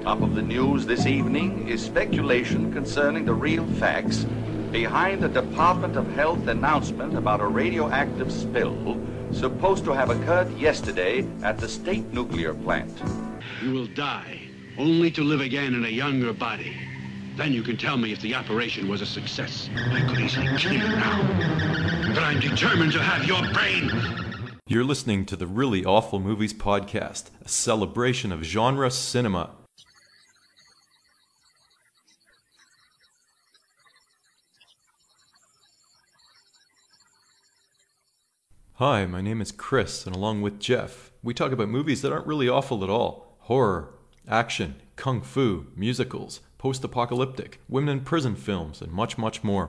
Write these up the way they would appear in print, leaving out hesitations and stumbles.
Top of the news this evening is speculation concerning the real facts behind the Department of Health announcement about a radioactive spill supposed to have occurred yesterday at the state nuclear plant. You will die, only to live again in a younger body. Then you can tell me if the operation was a success. I could easily kill you now, but I'm determined to have your brain. You're listening to the Really Awful Movies Podcast, a celebration of genre cinema. Hi, my name is Chris, and along with Jeff, we talk about movies that aren't really awful at all. Horror, action, kung fu, musicals, post-apocalyptic, women in prison films, and much, much more.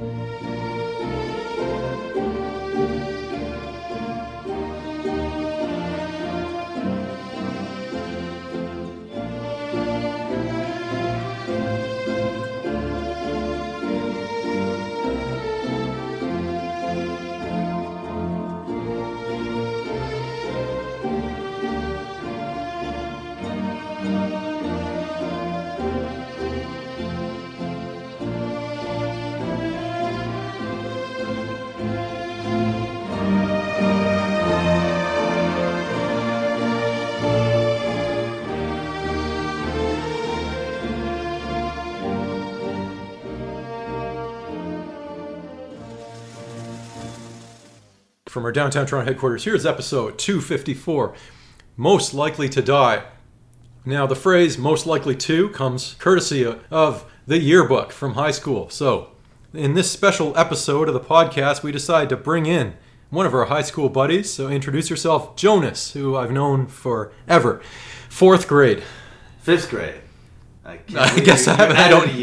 From our downtown Toronto headquarters, here's episode 254, Most Likely to Die. Now, the phrase most likely to comes courtesy of the yearbook from high school. So, in this special episode of the podcast, we decided to bring in one of our high school buddies. So, introduce yourself, Jonas, who I've known forever. 4th grade. 5th grade. I guess I haven't.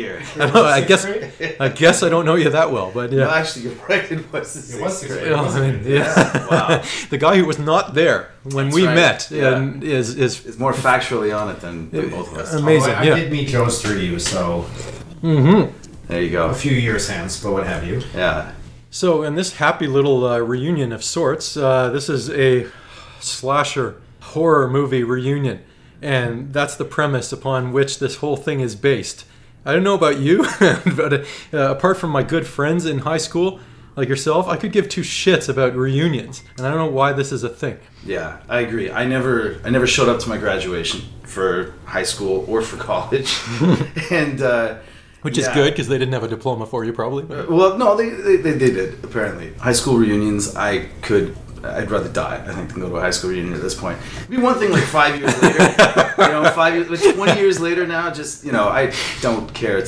I guess I don't know you that well, but yeah. No, actually, you're right. It was the 6th grade. Yeah. Wow. The guy who was not there when we met is more factually on it than both of us. Amazing. I did meet Jonas through you, so there you go. A few years hence, but what have you? Yeah. So, in this happy little reunion of sorts, this is a slasher horror movie reunion. And that's the premise upon which this whole thing is based. I don't know about you, but apart from my good friends in high school, like yourself, I could give two shits about reunions. And I don't know why this is a thing. Yeah, I agree. I never showed up to my graduation for high school or for college. And which is good, because they didn't have a diploma for you, probably. Well, no, they did, apparently. High school reunions, I'd rather die, I think, than go to a high school reunion at this point. It'd be one thing like 5 years later, 20 years later now, just, I don't care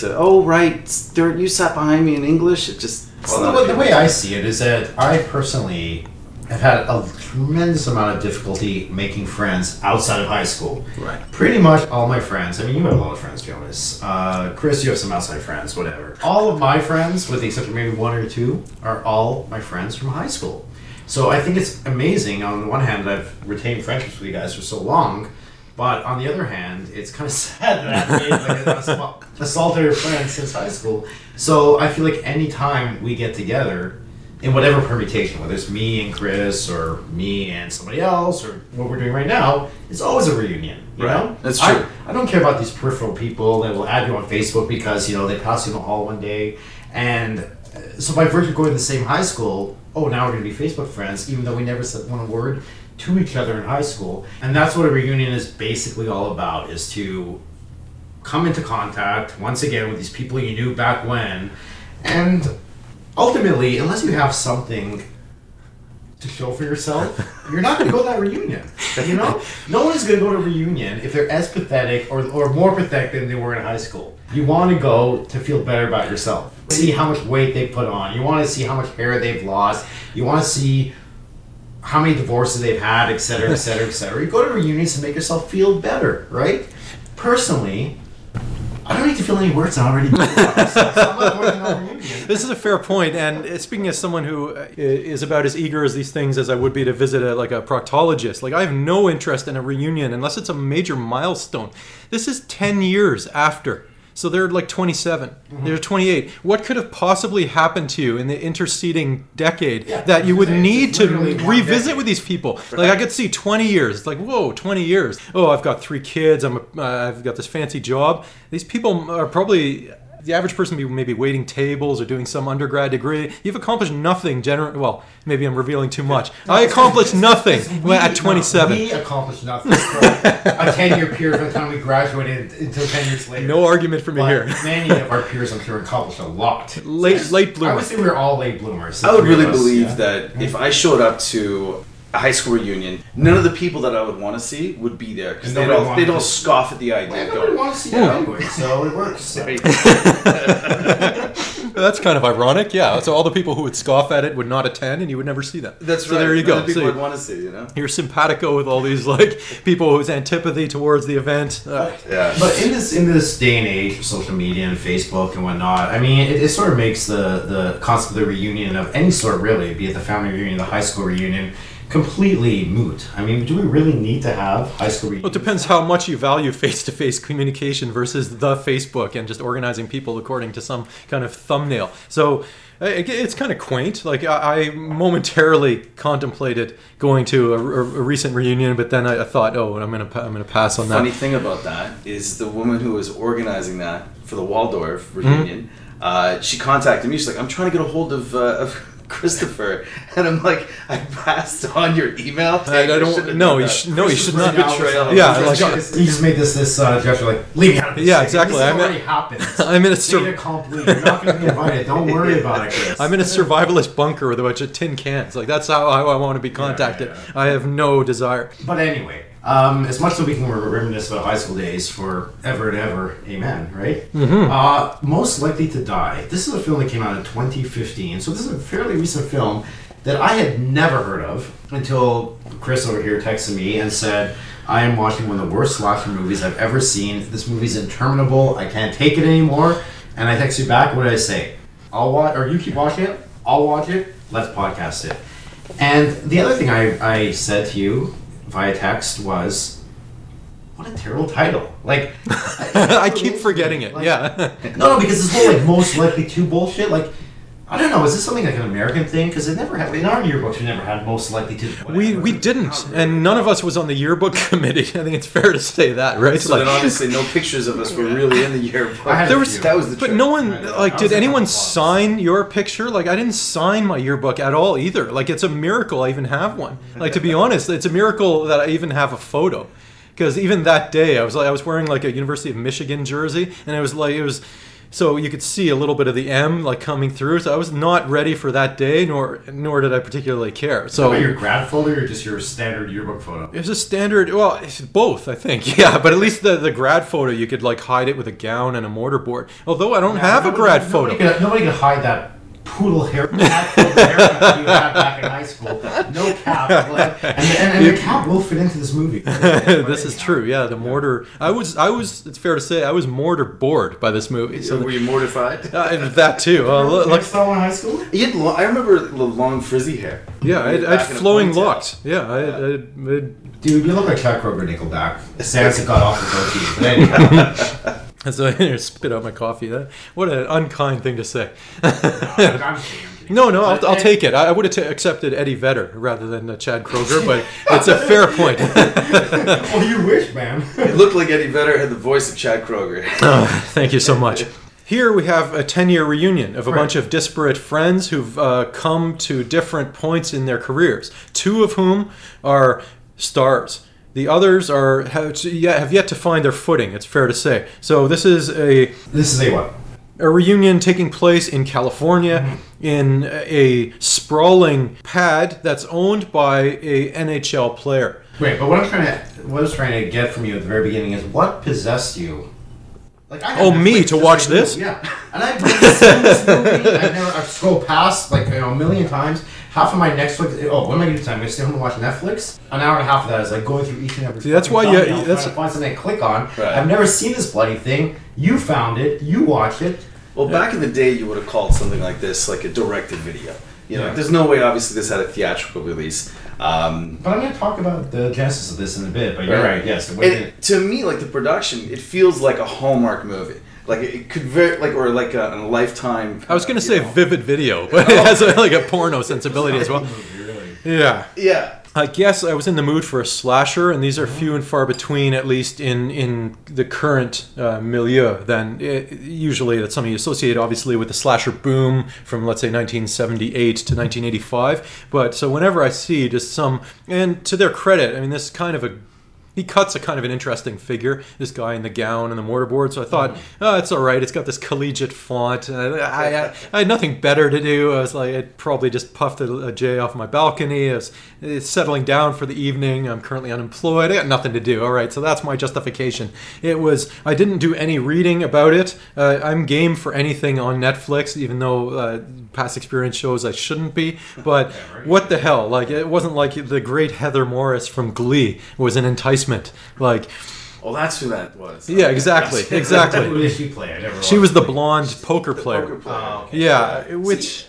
you sat behind me in English. It just... Well, the way I see it is that I personally have had a tremendous amount of difficulty making friends outside of high school. Right. Pretty much all my friends, you have a lot of friends, Jonas. Chris, you have some outside friends, whatever. All of my friends, with the exception of maybe one or two, are all my friends from high school. So I think it's amazing. On the one hand, I've retained friendships with you guys for so long, but on the other hand, it's kind of sad that I've made a solitary friend since high school. So I feel like any time we get together, in whatever permutation, whether it's me and Chris or me and somebody else or what we're doing right now, it's always a reunion. You know? That's true. I don't care about these peripheral people that will add you on Facebook because they pass you in the hall one day, and so by virtue of going to the same high school, now we're going to be Facebook friends, even though we never said one word to each other in high school. And that's what a reunion is basically all about, is to come into contact once again with these people you knew back when. And ultimately, unless you have something to show for yourself, you're not going to go to that reunion. No one is going to go to a reunion if they're as pathetic or more pathetic than they were in high school. You want to go to feel better about yourself. See how much weight they put on. You want to see how much hair they've lost. You want to see how many divorces they've had, etc., etc., etc. You go to reunions to make yourself feel better, right? Personally, I don't need to feel any worse than I already do. This is a fair point, and speaking as someone who is about as eager as these things as I would be to visit a proctologist, I have no interest in a reunion unless it's a major milestone. This is 10 years after. So they're like 27. They're 28. What could have possibly happened to you in the interceding decade that you would need to revisit with these people? Like I could see 20 years. It's like, whoa, 20 years. Oh, I've got 3 kids. I've got this fancy job. These people are probably... The average person be maybe waiting tables or doing some undergrad degree. You've accomplished nothing. Well, maybe I'm revealing too much. I accomplished nothing at 27. We accomplished nothing for a 10-year period from the time we graduated until 10 years later. No argument for me here. Many of our peers, I'm sure, accomplished a lot. Late I bloomers. would say we're all late bloomers. I would really believe that if I showed up to a high school reunion, none of the people that I would want to see would be there because they'd all scoff at the idea. Nobody wants to see that anyway, so it works. That's kind of ironic, yeah. So all the people who would scoff at it would not attend, and you would never see them. That's so right. There you go. None of the people So I'd want to see, you know. You're simpatico with all these like people whose antipathy towards the event. Yeah. But in this day and age of social media and Facebook and whatnot, I mean, it sort of makes the concept of the reunion of any sort, really, be it the family reunion, the high school reunion, completely moot. I mean, do we really need to have high school reunions? Well, it depends how much you value face-to-face communication versus the Facebook and just organizing people according to some kind of thumbnail. So it's kind of quaint. Like I momentarily contemplated going to a recent reunion, but then I thought, oh, I'm gonna pass on that. Funny thing about that is the woman who was organizing that for the Waldorf reunion. She contacted me. She's like, I'm trying to get a hold of Christopher, and I'm like, I passed on your email. I don't. No, you should not. Betrayal. Yeah, like he just made this gesture, like leave me out of this. Yeah, exactly. This already happened. I'm in a You're not going to be invited. Don't worry about it, Chris. I'm in a survivalist bunker with a bunch of tin cans. Like that's how I want to be contacted. Yeah. I have no desire. But anyway, as much as we can reminisce about high school days forever and ever, amen, right? Most Likely to Die. This is a film that came out in 2015, so this is a fairly recent film that I had never heard of until Chris over here texted me and said, I am watching one of the worst slasher movies I've ever seen. This movie's interminable. I can't take it anymore. And I texted you back. What did I say? I'll watch, or you keep watching it. I'll watch it. Let's podcast it. And the other thing I said to you via text was, what a terrible title. Like, I keep forgetting it. Like, yeah. No, because this whole like most likely to bullshit. Like, I don't know. Is this something like an American thing? Because it never had in our yearbooks. We never had most likely to. Whatever. We didn't, and none of us was on the yearbook committee. I think it's fair to say that, right? So then obviously no pictures of us were really in the yearbook. There was, that was the but trick. no one like. Did anyone sign your picture? Like I didn't sign my yearbook at all either. Like it's a miracle I even have one. Like to be honest, it's a miracle that I even have a photo. Because even that day, I was wearing like a University of Michigan jersey, and it was. So you could see a little bit of the M like coming through. So I was not ready for that day, nor did I particularly care. So your grad photo or just your standard yearbook photo? It's a standard. Well, it's both, I think. Yeah, but at least the grad photo, you could like hide it with a gown and a mortarboard. Although I don't have a grad photo. Nobody could hide that poodle haircut that you had back in high school. No cap, and the cap will fit into this movie. This is true. Yeah, the mortar. I was. It's fair to say I was mortar bored by this movie. So were you mortified? That too. Like saw in high school. I remember the long frizzy hair. Yeah, I had flowing locks. Yeah, I Dude, you look like Chad Kroeger Nickelback. Sansa got off the goatee, but anyway. So I spit out my coffee. What an unkind thing to say. I'm No, I'll take it. I would have accepted Eddie Vedder rather than Chad Kroeger, but it's a fair point. Oh, you wish, man. It looked like Eddie Vedder had the voice of Chad Kroeger. Thank you so much. Here we have a 10-year reunion of a bunch of disparate friends who've come to different points in their careers, 2 of whom are stars. The others have yet to find their footing, it's fair to say. So this is a what? A reunion taking place in California in a sprawling pad that's owned by a NHL player. Wait, but what I was trying to get from you at the very beginning is what possessed you? Like, me to watch this? Yeah, and I've never seen this movie. I've scrolled past a million times. Half of my Netflix. What am I going to do? I'm going to stay home and watch Netflix. An hour and a half of that is like going through each and every. See, that's why trying to find something to click on. Right. I've never seen this bloody thing. You found it. You watched it. Well, back in the day, you would have called something like this like a directed video. There's no way. Obviously, this had a theatrical release. But I'm going to talk about the genesis of this in a bit. But you're right. Yes. To me, like the production, it feels like a Hallmark movie. Like it could or like a Lifetime. I was going to say Vivid Video, but it has like a porno sensibility as well. Yeah. Yeah. I guess I was in the mood for a slasher, and these are few and far between, at least in the current milieu. Then usually that's something you associate, obviously, with the slasher boom from, let's say, 1978 to 1985. But so whenever I see just some, and to their credit, I mean, this is kind of he cuts a kind of an interesting figure, this guy in the gown and the mortarboard. So I thought, it's all right. It's got this collegiate font. I had nothing better to do. I was like, I'd probably just puffed a J off my balcony. It's settling down for the evening. I'm currently unemployed. I got nothing to do. All right, so that's my justification. I didn't do any reading about it. I'm game for anything on Netflix, even though past experience shows I shouldn't be. But what the hell? Like, it wasn't like the great Heather Morris from Glee was an enticement. Like, oh, that's who that was. Yeah, exactly. Who did she play? I never. She was the blonde poker player. Okay. Yeah, which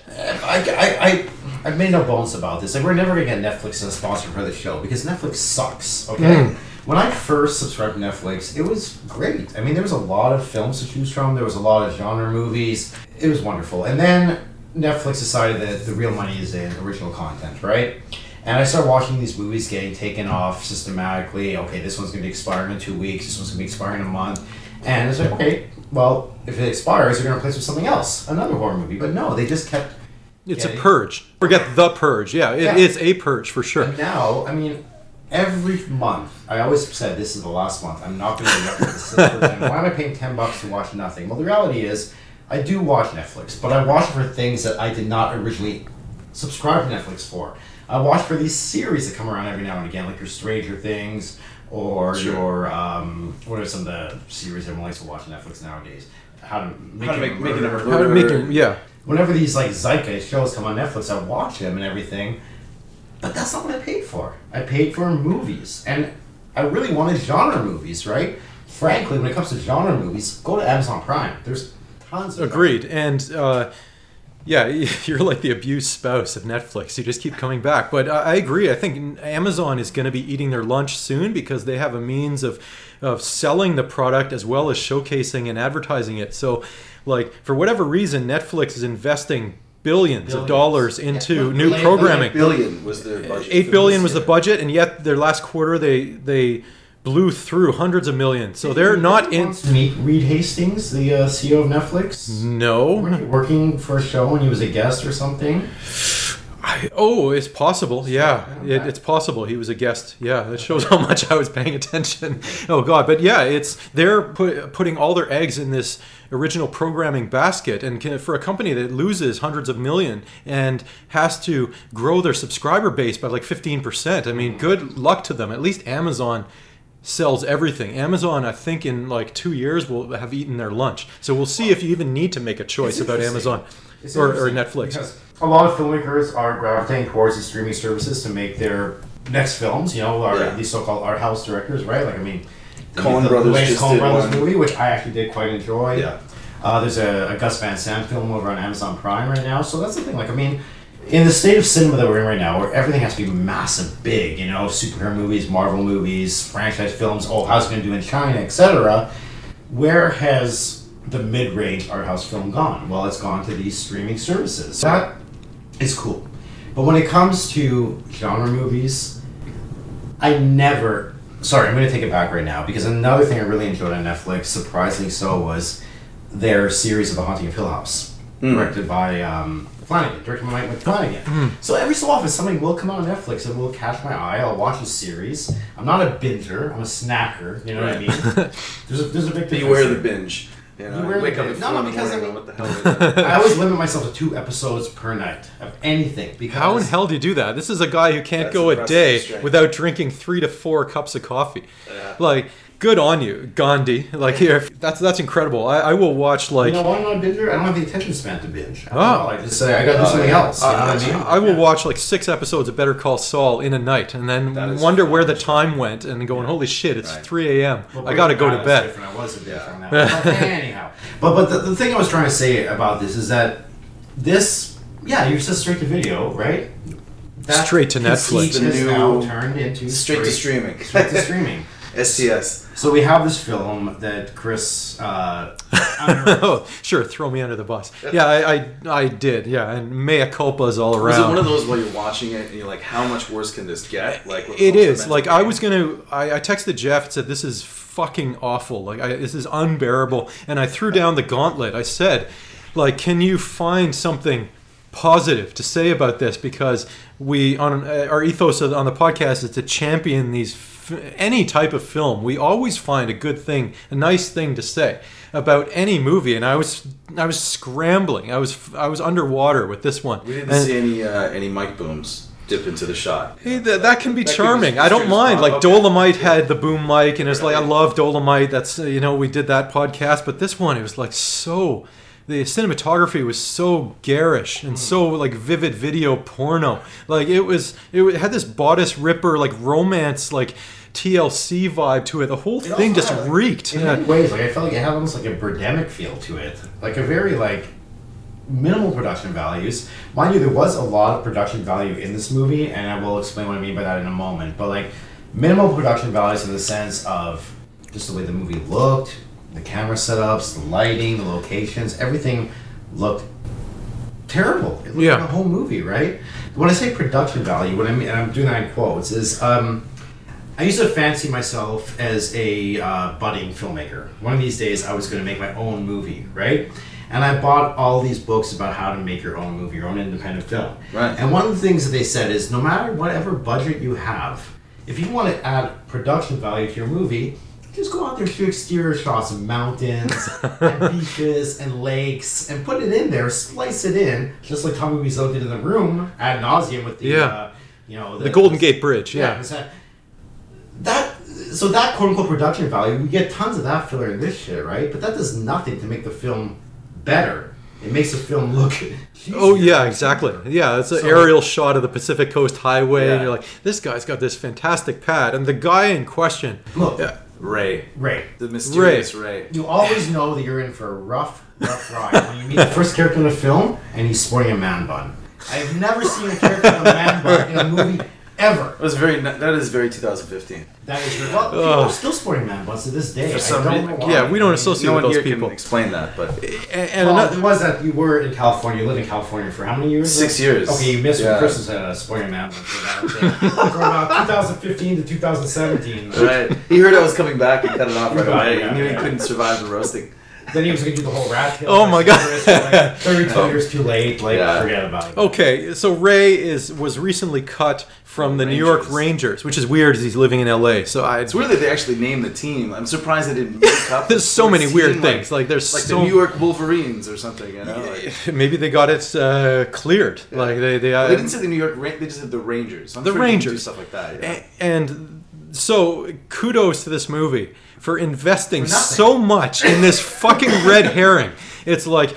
I made no bones about this. Like, we're never gonna get Netflix as a sponsor for the show because Netflix sucks. Okay. When I first subscribed to Netflix, it was great. I mean, there was a lot of films to choose from. There was a lot of genre movies. It was wonderful. And then Netflix decided that the real money is in original content, right? And I started watching these movies getting taken off systematically. Okay, this one's going to be expiring in 2 weeks. This one's going to be expiring in a month. And it's like, okay, well, if it expires, they're going to replace it with something else, another horror movie. But no, they just kept. It's a purge. Forget the purge. Yeah, it is a purge for sure. And now, I mean, every month, I always said this is the last month. I'm not going to be up with this. Why am I paying $10 to watch nothing? Well, the reality is, I do watch Netflix, but I watch it for things that I did not originally subscribe to Netflix for. I watch for these series that come around every now and again, like your Stranger Things or your what are some of the series everyone likes to watch on Netflix nowadays? How to make a murder. Yeah. Whenever these like zeitgeist shows come on Netflix, I watch them and everything. But that's not what I paid for. I paid for movies, and I really wanted genre movies, right? Frankly, when it comes to genre movies, go to Amazon Prime. There's tons of Agreed. And yeah, you're like the abused spouse of Netflix. You just keep coming back. But I agree. I think Amazon is going to be eating their lunch soon because they have a means of selling the product as well as showcasing and advertising it. So, like, for whatever reason, Netflix is investing billions of dollars into new programming. $8 billion was their budget. $8 billion was the budget, and yet their last quarter they blew through hundreds of millions. So they're not in. Wants to meet Reed Hastings, the CEO of Netflix. No. Weren't you working for a show when he was a guest or something? It's possible. Yeah, it's possible. He was a guest. Yeah, that shows how much I was paying attention. Oh God, but yeah, they're putting all their eggs in this original programming basket, and for a company that loses hundreds of million and has to grow their subscriber base by like 15%. I mean, good luck to them. At least Amazon sells everything. Amazon, I think, in like 2 years will have eaten their lunch. So we'll see if you even need to make a choice about Amazon or Netflix. Because a lot of filmmakers are gravitating towards the streaming services to make their next films. You know, these so-called art house directors, right? Like, I mean, the latest Coen Brothers movie, which I actually did quite enjoy. Yeah. There's a Gus Van Sant film over on Amazon Prime right now. So that's the thing. Like, I mean, in the state of cinema that we're in right now, where everything has to be massive, big, you know, superhero movies, Marvel movies, franchise films, how's it going to do in China, etc., where has the mid-range art house film gone? Well, it's gone to these streaming services. That is cool. But when it comes to genre movies, I'm going to take it back right now, because another thing I really enjoyed on Netflix, surprisingly so, was their series of The Haunting of Hill House, directed by directed by Mike Flanagan. So every so often something will come out on Netflix and will catch my eye. I'll watch a series. I'm not a binger. I'm a snacker. You know what I mean? There's a big difference. Beware the binge. You know, wake up because I mean, what the hell is that? I always limit myself to 2 episodes per night of anything. Because how in hell do you do that? This is a guy who can't go a day without drinking 3 to 4 cups of coffee. Yeah. Like, good on you, Gandhi. Like, here, that's incredible. I will watch, like... You know why I'm not a binger? I don't have the attention span to binge. I just say, I gotta do something else. You know what I mean? I will watch, like, 6 episodes of Better Call Saul in a night, and then wonder where the time went, and going, holy shit, it's 3 a.m. Well, I gotta go to bed. I was a bit from that. Anyhow. But the thing I was trying to say about this is that this, you're just straight to video, right? Straight to Netflix. Has now turned into straight to streaming. Straight to streaming. STS. So we have this film that Chris. Oh, sure, throw me under the bus. Yeah, I did. Yeah, and mea culpas all Was around. it one of those while you're watching it and you're like, how much worse can this get? Like It is. Like, I was going to... I texted Jeff and said, this is fucking awful. Like, this is unbearable. And I threw down the gauntlet. I said, like, can you find something positive to say about this? Because our ethos on the podcast is to champion any type of film. We always find a good thing, a nice thing to say about any movie, and I was scrambling. I was underwater with this one. We didn't see any mic booms dip into the shot. Hey, that can be That could charming. be I don't mind. Like, okay. Dolomite had the boom mic, and it's like, I love Dolomite. That's, we did that podcast, but this one, it was like so... The cinematography was so garish and so like vivid video porno. Like it had this bodice ripper like romance like TLC vibe to it. The whole thing just reeked. In many ways, like I felt like it had almost like a Birdemic feel to it, like a very like minimal production values. Mind you, there was a lot of production value in this movie, and I will explain what I mean by that in a moment. But like minimal production values in the sense of just the way the movie looked. The camera setups, the lighting, the locations, everything looked terrible. It looked like a whole movie, right? When I say production value, what I mean, and I'm doing that in quotes, is I used to fancy myself as a budding filmmaker. One of these days I was going to make my own movie, right? And I bought all these books about how to make your own movie, your own independent film. Right. And one of the things that they said is no matter whatever budget you have, if you want to add production value to your movie, just go out there, shoot exterior shots of mountains and beaches and lakes and put it in there, splice it in, just like Tommy Wiseau did in The Room ad nauseum with the, the Golden Gate Bridge. Yeah. So that quote unquote production value, we get tons of that filler in this shit, right? But that does nothing to make the film better. It makes the film look cheesier. Oh yeah, exactly. Yeah, it's an aerial shot of the Pacific Coast Highway, and you're like, this guy's got this fantastic pad, and the guy in question, look. Ray. The mysterious Ray. You always know that you're in for a rough ride when you meet the first character in a film and he's sporting a man bun. I've never seen a character in a man bun in a movie ever. That is very 2015. That is very... Well, people are still sporting man buns to this day. For some reason. Yeah, we don't associate with those people. No one here can explain that, but... it was that you were in California. You lived in California for how many years? 6 years. Okay, you missed when Chris was sporting a man bun for about 2015 to 2017. Right. He heard I was coming back and cut it off right away. He knew he couldn't survive the roasting. Then he was going to do the whole rat tail. Oh my god. 32 years too late. Forget about it. Okay, so Ray was recently cut from the New York Rangers, which is weird as he's living in LA. So it's weird that they actually named the team. I'm surprised they didn't make up. There's so many weird things. Like there's like the New York Wolverines or something. Maybe they got it cleard. Yeah. Like they didn't say the New York. They just said the Rangers. I'm the sure Rangers do stuff like that. Yeah. And so kudos to this movie for investing so much in this fucking red herring. It's like,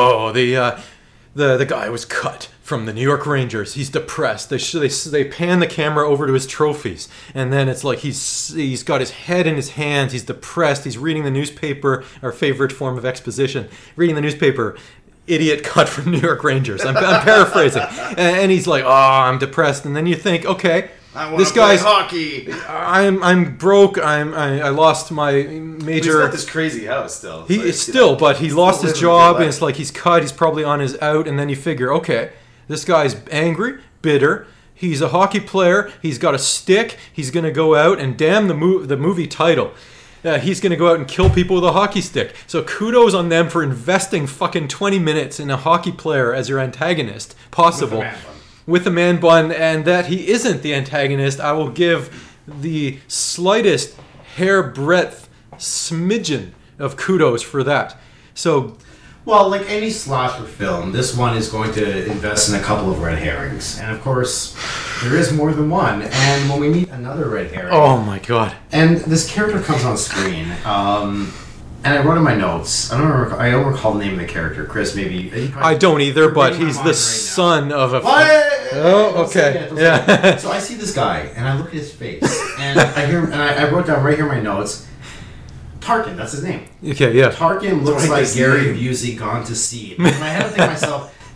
the guy was cut from the New York Rangers. He's depressed. They pan the camera over to his trophies, and then it's like he's got his head in his hands. He's depressed. He's reading the newspaper. Our favorite form of exposition. Reading the newspaper. Idiot cut from New York Rangers. I'm paraphrasing, and he's like, I'm depressed. And then you think, okay. This guy's hockey. I'm broke. I lost my major. He's got this crazy house still. But he lost his job, and it's like he's cut. He's probably on his out, and then you figure, okay, this guy's angry, bitter. He's a hockey player. He's got a stick. He's gonna go out and damn the movie title. He's going to go out and kill people with a hockey stick. So kudos on them for investing fucking 20 minutes in a hockey player as your antagonist. Possible. With a man bun, and that he isn't the antagonist. I will give the slightest hair-breadth smidgen of kudos for that. So... Well, like any slasher film, this one is going to invest in a couple of red herrings. And of course, there is more than one. And when we meet another red herring... Oh my god. And this character comes on screen. And I wrote in my notes, I don't recall the name of the character. Chris, maybe... I don't either, but he's the son of a... What? Oh, okay. Yeah. So I see this guy, and I look at his face, and I wrote down right here in my notes, Tarkin, that's his name. Okay, yeah. Tarkin looks like Gary Busey gone to seed. In my head, I think to myself,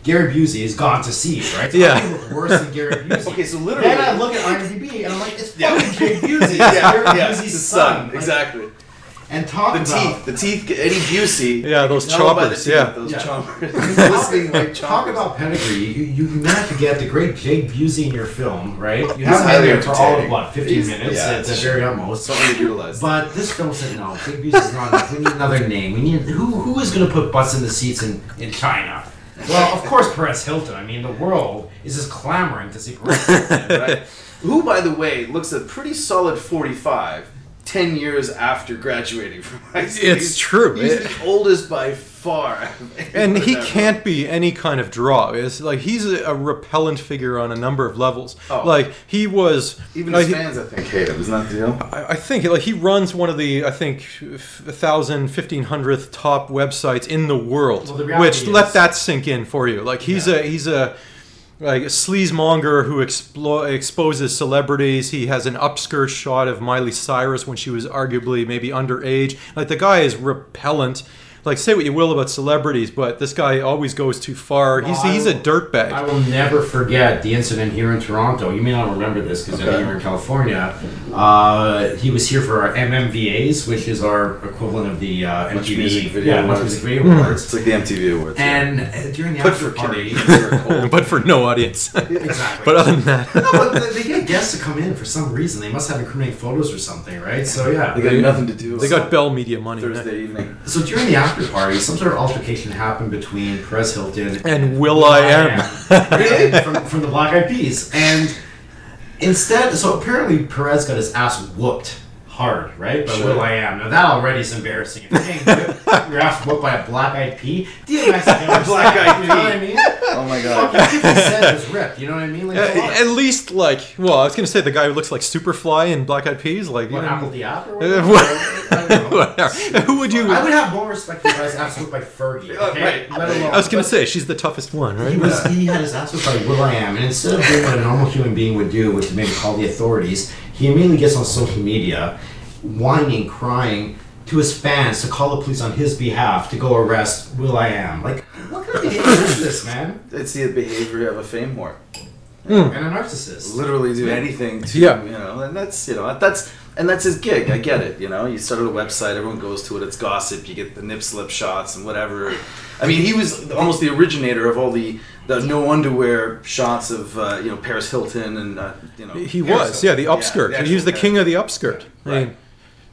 Gary Busey is gone to seed, right? So Yeah. I look worse than Gary Busey. Okay, so literally- Then I look at IMDb and I'm like, it's fucking Jake Busey. It's Gary Busey's son. Like, exactly. and talk about The teeth, Eddie Busey. Yeah, those Tell by the choppers, teeth, yeah. Those Yeah. choppers. Glistening white choppers. talk about pedigree. You managed to get the great Jake Busey in your film, right? You He's have him highly there for all of entertaining. what, 15 He's- minutes yeah, at the it's very utmost. So underutilized. But this film said no. Jake Busey's not enough. We need another name. We need who is going to put butts in the seats in China? Well, of course, Perez Hilton. I mean, the world is just clamoring to see Perez Hilton. Right? Who, by the way, looks a pretty solid 45, 10 years after graduating from high school. It's true. He's the oldest by far. And he can't be any kind of draw. It's like he's a repellent figure on a number of levels. Oh. Like he was Even like, his fans, I think, hate him. Isn't that the deal? I think like he runs one of the 1,000, 1,500th top websites in the world. Well, the reality which is- let that sink in for you. Like he's a like a sleazemonger who exposes celebrities. He has an upskirt shot of Miley Cyrus when she was arguably maybe underage. Like the guy is repellent. Like say what you will about celebrities, but this guy always goes too far. He's a dirtbag. I will never forget the incident here in Toronto. You may not remember this because Okay. you're in California. He was here for our MMVAs, which is our equivalent of the Much MTV Music Video Much Awards. Music Video Awards. It's like the MTV Awards. And during the But after for party, Canadians. but for no audience. exactly. But other than that, no, but they get guests to come in for some reason. They must have incriminating photos or something, right? So yeah. They got nothing to do. they got Bell Media money. Thursday evening. So during the after party, some sort of altercation happened between Perez Hilton And will.i.am. Right? from the Black Eyed Peas. And instead, so apparently Perez got his ass whooped hard, right? By Sure. will.i.am. Now that already is embarrassing. If you're getting whipped, your ass whooped by a Black Eyed Pea, DMX never Black Eyed You know what I mean? Oh my god. Fucking 50 Cent was ripped. You know what I mean? Like, At least, like, well, I was going to say the guy who looks like Superfly in Black Eyed Peas, like, what, you know, Apple the App or uh, whatever? I don't know. whatever. Who would you? I would have more respect for his ass whooped by Fergie. Okay? Right. Let alone. I was going to say she's the toughest one, right? He had his ass whooped by will.i.am, and instead of doing what a normal human being would do, which is maybe call the authorities, he immediately gets on social media, whining, crying to his fans to call the police on his behalf to go arrest will.i.am. Like, what kind of behavior is this, man? It's the behavior of a fame whore. And a narcissist. Literally do anything to, Yeah. you know, and that's his gig. I get it, you know. You started a website, everyone goes to it, it's gossip, you get the nip slip shots and whatever. I mean, he was almost the originator of all the no underwear shots of, you know, Paris Hilton and, you know. He was, yeah, the upskirt. the He was the actual king of the upskirt. I Right. mean,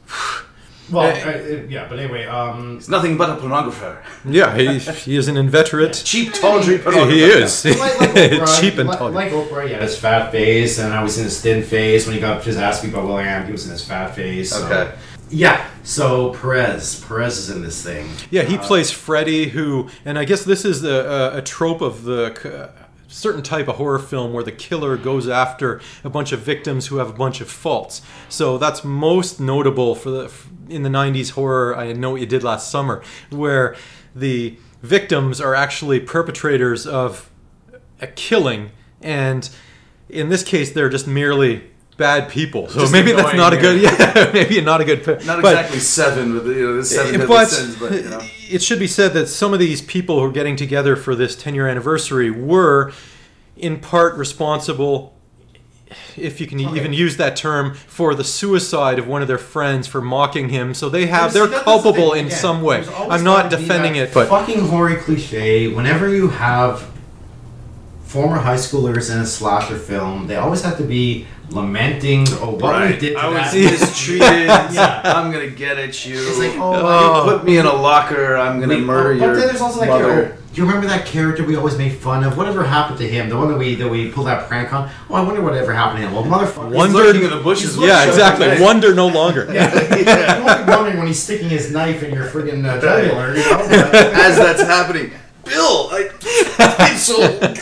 Well, yeah, but anyway, He's nothing but a pornographer. yeah, he is an inveterate. Cheap, tawdry pornographer. He is. like Oprah, Cheap and tawdry. like Oprah, he had his fat face, and I was in his thin face. When he got his ass beat by will.i.am, he was in his fat face. So. Okay. Yeah, so Perez is in this thing. Yeah, he plays Freddy, who, and I guess this is a trope of the certain type of horror film where the killer goes after a bunch of victims who have a bunch of faults. So that's most notable in the 90s horror, I Know What You Did Last Summer, where the victims are actually perpetrators of a killing, and in this case they're just merely bad people. So Just maybe that's annoying, not a good, yeah. maybe not a good. Not but- exactly seven with the seven deadly but sins, but you know. it should be said that some of these people who are getting together for this 10-year anniversary were in part responsible, if you can even use that term, for the suicide of one of their friends for mocking him. So they're That's the culpable thing, in again, some way. there's always I'm not gotta be defending that it, but fucking hoary cliche. Whenever you have former high schoolers in a slasher film, they always have to be lamenting, oh, what we did to I was that. mistreated. Yeah. I'm gonna get at you. It's like, Oh. You put me in a locker. I'm gonna murder But your then there's also that mother. character. Do you remember that character we always made fun of? Whatever happened to him? The one that we pulled that prank on? Oh, I wonder whatever happened to him. Well, motherfucker. Wonder- lurking in the bushes. yeah, exactly. Wonder no longer. Yeah. You won't be wondering when he's sticking his knife in your friggin' jugular, you know? But- As that's happening, Bill, I'm so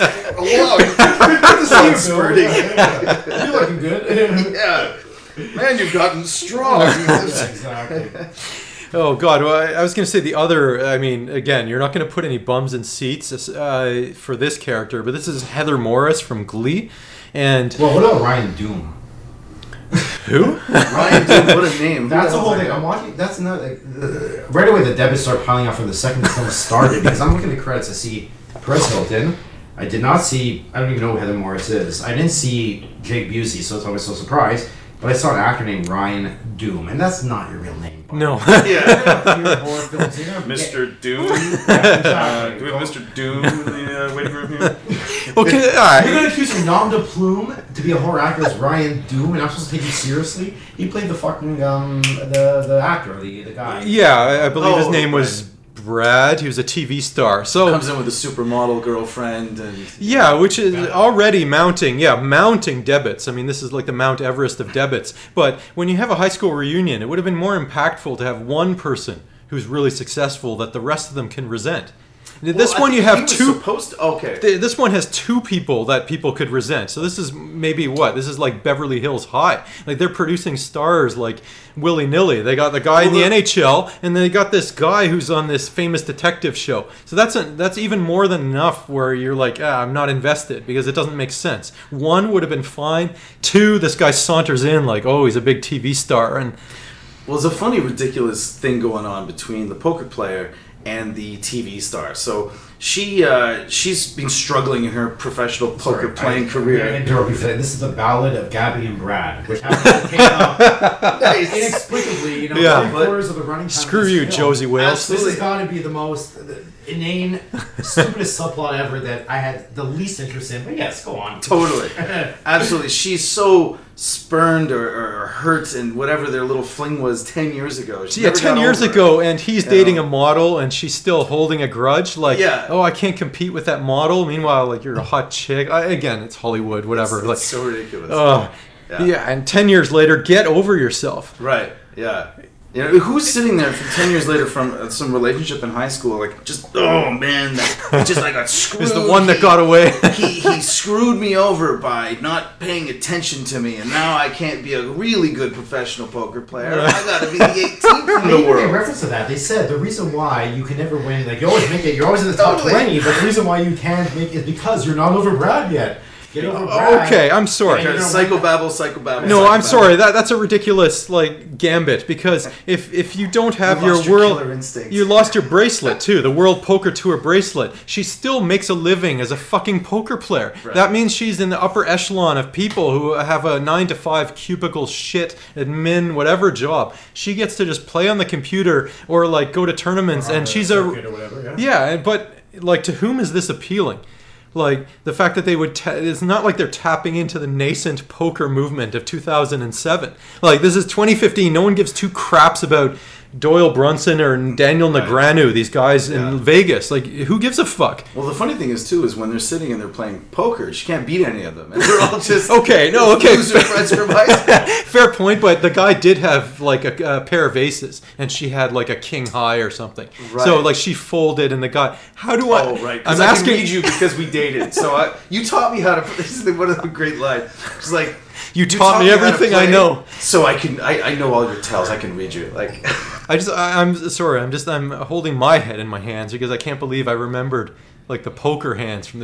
alone. Blood spurting. You're looking good. Yeah, man, you've gotten strong. Exactly. Oh God! Well, I was going to say the other. I mean, again, you're not going to put any bums in seats for this character, but this is Heather Morris from Glee, and Well, what about Ryan Doom? who? Ryan, dude, what a name. That's the whole thing. I'm watching. That's another. Right away, the debits start piling up from the second the film started because I'm looking at the credits to see Perez Hilton. I did not see, I don't even know who Heather Morris is. I didn't see Jake Busey, so I was so surprised. But I saw an actor named Ryan Doom, and that's not your real name. No. Yeah. Horror films, Mr. Doom. Yeah, exactly. Do we have Mr. Doom in the waiting room here? Okay, all You're right. going to accuse a nom de plume to be a horror actor as Ryan Doom, and I'm supposed to take you seriously? He played the fucking, the actor, the guy. Yeah, I believe his Oh, name was Brad. He was a TV star. So Comes in with a supermodel girlfriend and yeah, which is already mounting debits. I mean, this is like the Mount Everest of debits. But when you have a high school reunion, it would have been more impactful to have one person who's really successful that the rest of them can resent. This one you have two. This one has two people that people could resent. So this is maybe what? This is like Beverly Hills High. Like they're producing stars like willy-nilly. They got the guy in the NHL, and then they got this guy who's on this famous detective show. So that's even more than enough where you're like, I'm not invested because it doesn't make sense. One would have been fine. Two, this guy saunters in like, oh, he's a big TV star. And well, there's a funny, ridiculous thing going on between the poker player and the TV star. So she's been struggling in her professional poker playing career. This is the Ballad of Gabby and Brad, which happens to take up inexplicably, 3/4 of the running time. Screw you, Josie Wales. This has got to be the most inane, stupidest subplot ever that I had the least interest in. But yes, go on. Totally. Absolutely. She's so spurned or hurt in whatever their little fling was 10 years ago. She never 10 got years over it. ago, and he's dating a model, and she's still holding a grudge. Like, Yeah. oh, I can't compete with that model. Meanwhile, like, you're a hot chick. Again, it's Hollywood, whatever. It's so ridiculous. Yeah, and 10 years later, get over yourself. Right. Yeah. You know, who's sitting there for 10 years later from some relationship in high school, like, just, oh man, I got screwed. Is the one that got away. he screwed me over by not paying attention to me, and now I can't be a really good professional poker player. I gotta be the 18th in the In world. reference to that, they said the reason why you can never win, like you always make it, you're always in the top 20, but the reason why you can't make it is because you're not over Brad yet. Get over Brad. Okay, I'm sorry. Psychobabble. No, I'm sorry. That's a ridiculous gambit because if you don't have You lost your your world, killer instinct. you lost your bracelet too, the World Poker Tour bracelet. She still makes a living as a fucking poker player. Right. That means she's in the upper echelon of people who have a 9-to-5 cubicle shit admin whatever job. She gets to just play on the computer or like go to tournaments, and she's Or whatever, but like to whom is this appealing? Like, the fact that they would... it's not like they're tapping into the nascent poker movement of 2007. Like, this is 2015. No one gives two craps about Doyle Brunson or Daniel Negreanu, these guys in Vegas. Like, who gives a fuck? Well, the funny thing is, too, is when they're sitting and they're playing poker, she can't beat any of them. And they're all just loser friends from high school. Fair point, but the guy did have, like, a pair of aces, and she had, like, a king high or something. Right. So, like, she folded, and the guy... How do I... Oh, right. I'm I asking... can read you because we dated. So you taught me how to... This is one of the great lines. It's like... You taught me how to everything I play, know. So I know all your tells. I can read you. Like... I'm sorry. I'm holding my head in my hands because I can't believe I remembered like the poker hands from this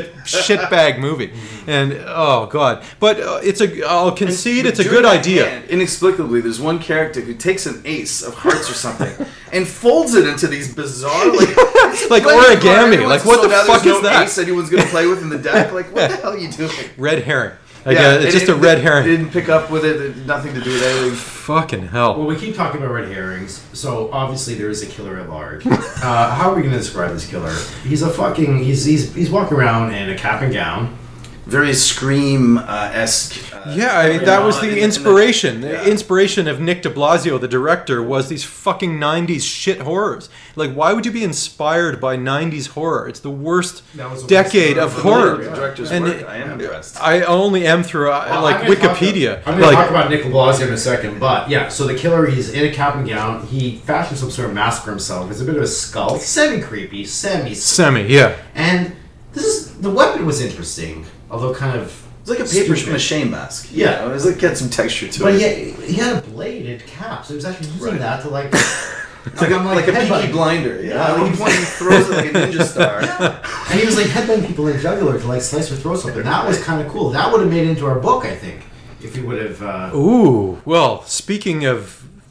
shitbag movie. And oh god, but I'll concede it's a good idea. Hand, inexplicably, there's one character who takes an ace of hearts or something and folds it into these bizarre like origami. Like what the fuck is that? Ace anyone's gonna play with in the deck. Like what the hell are you doing? Red herring. It's just a red herring. They didn't pick up with it. It had nothing to do with anything. Fucking hell. Well, we keep talking about red herrings, so obviously there is a killer at large. How are we going to describe this killer? He's a fucking... He's walking around in a cap and gown. Very Scream-esque. Yeah, I mean, that was the inspiration. Yeah. The inspiration of Nick de Blasio, the director, was these fucking 90s shit horrors. Like, why would you be inspired by 90s horror? It's the worst decade of horror. The director's And work. I am impressed. I only am through, Wikipedia. I'm going to talk about Nick de Blasio in a second, but yeah, so the killer, he's in a cap and gown. He fashions some sort of mask for himself. It's a bit of a skull. Semi-creepy, Semi, yeah. And the weapon was interesting. Although kind of... It's like a paper mache mask. Yeah. It was like get some texture to it. But he had a bladed cap, so he was actually using that to like... It's like a Peaky Blinder. Yeah. Like he throws it like a ninja star. Yeah. And he was like headbutting people in jugular to like slice their throats open. That was kind of cool. That would have made it into our book, I think, if he would have... Ooh, well, speaking of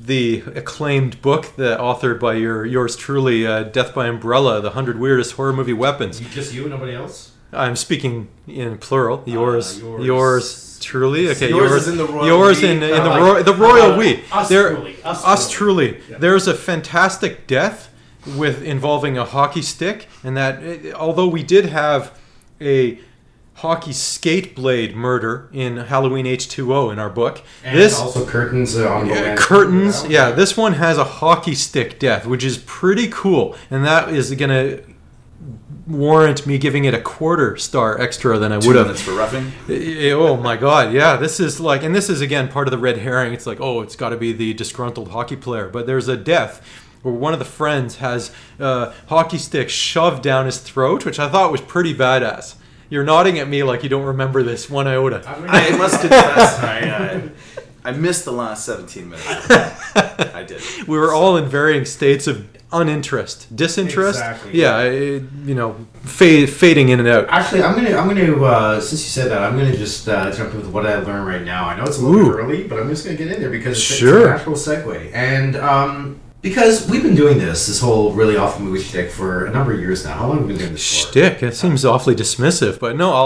the acclaimed book that authored by yours truly, Death by Umbrella, The 100 Weirdest Horror Movie Weapons. Just you, nobody else? I'm speaking in plural. Yours truly. Okay, Yours is in the royal yours we. in the royal we. Us truly. Yeah. There's a fantastic death involving a hockey stick, and that although we did have a hockey skate blade murder in Halloween H2O in our book, And also curtains on the end. curtains. Yeah, this one has a hockey stick death, which is pretty cool, and that is gonna warrant me giving it a 1/4 star extra than I would 2 have. minutes for roughing. Oh my god, yeah. This is like, and this is again part of the red herring. It's like, oh, it's got to be the disgruntled hockey player. But there's a death where one of the friends has a hockey stick shoved down his throat, which I thought was pretty badass. You're nodding at me like you don't remember this one iota. I must confess, I missed the last 17 minutes. I did. We were all in varying states of uninterest, disinterest. Exactly. Yeah, fading in and out. Actually, I'm gonna since you said that, I'm gonna just jump in with what I learned right now. I know it's a little bit early, but I'm just gonna get in there because it's a natural segue. And because we've been doing this whole really awful movie shtick for a number of years now. How long have we been doing this for? Shtick. It seems awfully dismissive, but no,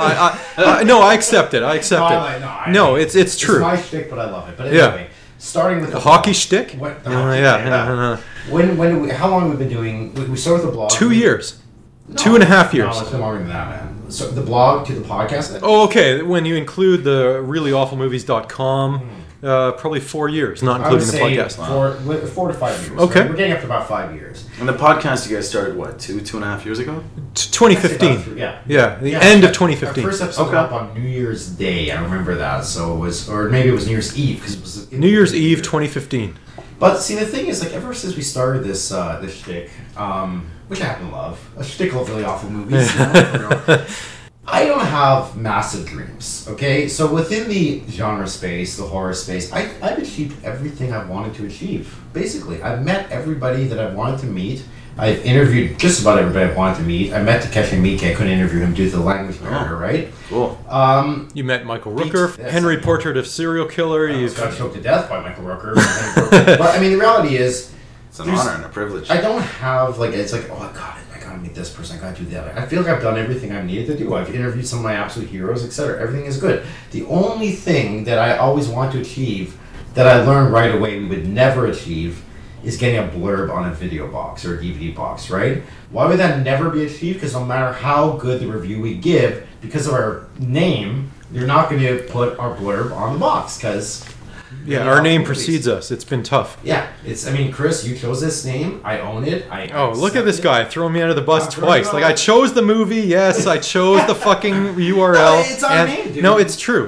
I accept it. I accept it. No, it's true. It's my shtick, but I love it. But anyway, starting with the hockey shtick. What? The Yeah. How long have we been doing? We started with the blog. 2 years. No, 2.5 years. No, it's been longer than that, man. So the blog to the podcast. Oh, okay. When you include the reallyawfulmovies.com, probably 4 years, not including the podcast. 4 to 5 years. Okay. Right? We're getting up to about 5 years. And the podcast you guys started, what, 2.5 years ago? 2015. Yeah. The end of 2015. Our first episode went up on New Year's Day. I remember that. So it was, or maybe it was New Year's Eve because it was New Year's Eve 2015. But see, the thing is, like, ever since we started this shtick, which I happen to love, a shtick of really awful movies. I don't have massive dreams, okay? So within the genre space, the horror space, I've achieved everything I've wanted to achieve. Basically, I've met everybody that I've wanted to meet. I've interviewed just about everybody I've wanted to meet. I met Takeshi Miike. I couldn't interview him due to the language barrier, right? Cool. You met Michael Rooker, Henry Portrait of Serial Killer. You've got choked to death by Michael Rooker. But I mean, the reality is, it's an honor and a privilege. I don't have it's like, oh, I gotta meet this person, I gotta do that. I feel like I've done everything I've needed to do. I've interviewed some of my absolute heroes, etc. Everything is good. The only thing that I always want to achieve that I learned right away we would never achieve is getting a blurb on a video box or a DVD box, right? Why would that never be achieved? Because no matter how good the review we give, because of our name, you're not going to put our blurb on the box because... Yeah, our name precedes us. It's been tough. Yeah, Chris, you chose this name. I own it. Look at this guy throwing me under the bus twice. Like, I chose the movie. Yes, I chose the fucking URL. No, it's our name, dude. No, it's true.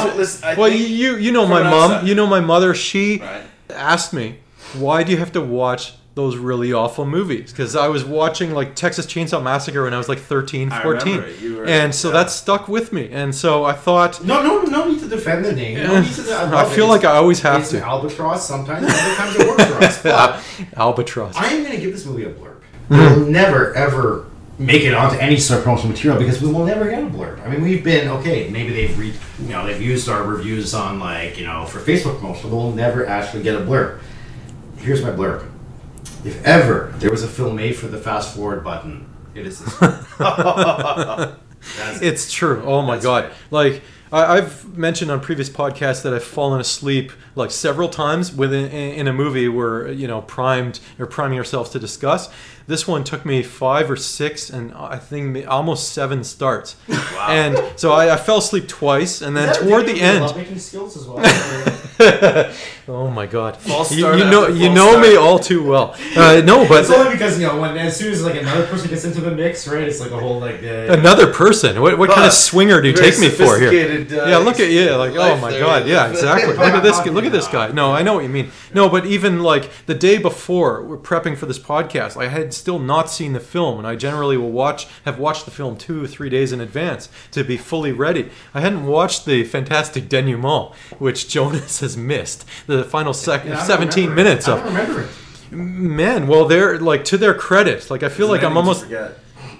You know my mom. You know my mother. She asked me, why do you have to watch those really awful movies? Because I was watching like Texas Chainsaw Massacre when I was like 13, 14. And so that stuck with me. And so I thought... No need to defend the name. No need to, I feel like I always have it's to. An albatross sometimes. Other times it works for us. But albatross. I am going to give this movie a blurb. We'll never, ever make it onto any sort of promotional material because we will never get a blurb. I mean, we've been, maybe they've used our reviews on for Facebook promotion, but we'll never actually get a blurb. Here's my blurb. If ever there was a film made for the fast forward button, it is this one. It's true. Oh my God. Right. Like, I've mentioned on previous podcasts that I've fallen asleep like several times in a movie we're priming ourselves to discuss. This one took me 5 or 6 and I think almost 7 starts. Wow. And so I fell asleep twice, and then toward the end. Lovemaking skills as well. Oh my God! You know me all too well. No, but it's only because as soon as another person gets into the mix, right? It's like a whole another person. What kind of swinger do you take me for here? Look at oh my God, yeah, exactly. Look at this. Look at this guy. No, I know what you mean. No, but even like the day before we're prepping for this podcast, I had still not seen the film, and I generally have watched the film 2 or 3 days in advance to be fully ready. I hadn't watched the fantastic denouement, which Jonas has missed. The final 17 minutes of. I don't remember it. Man, well, they're to their credit. I feel like I'm almost.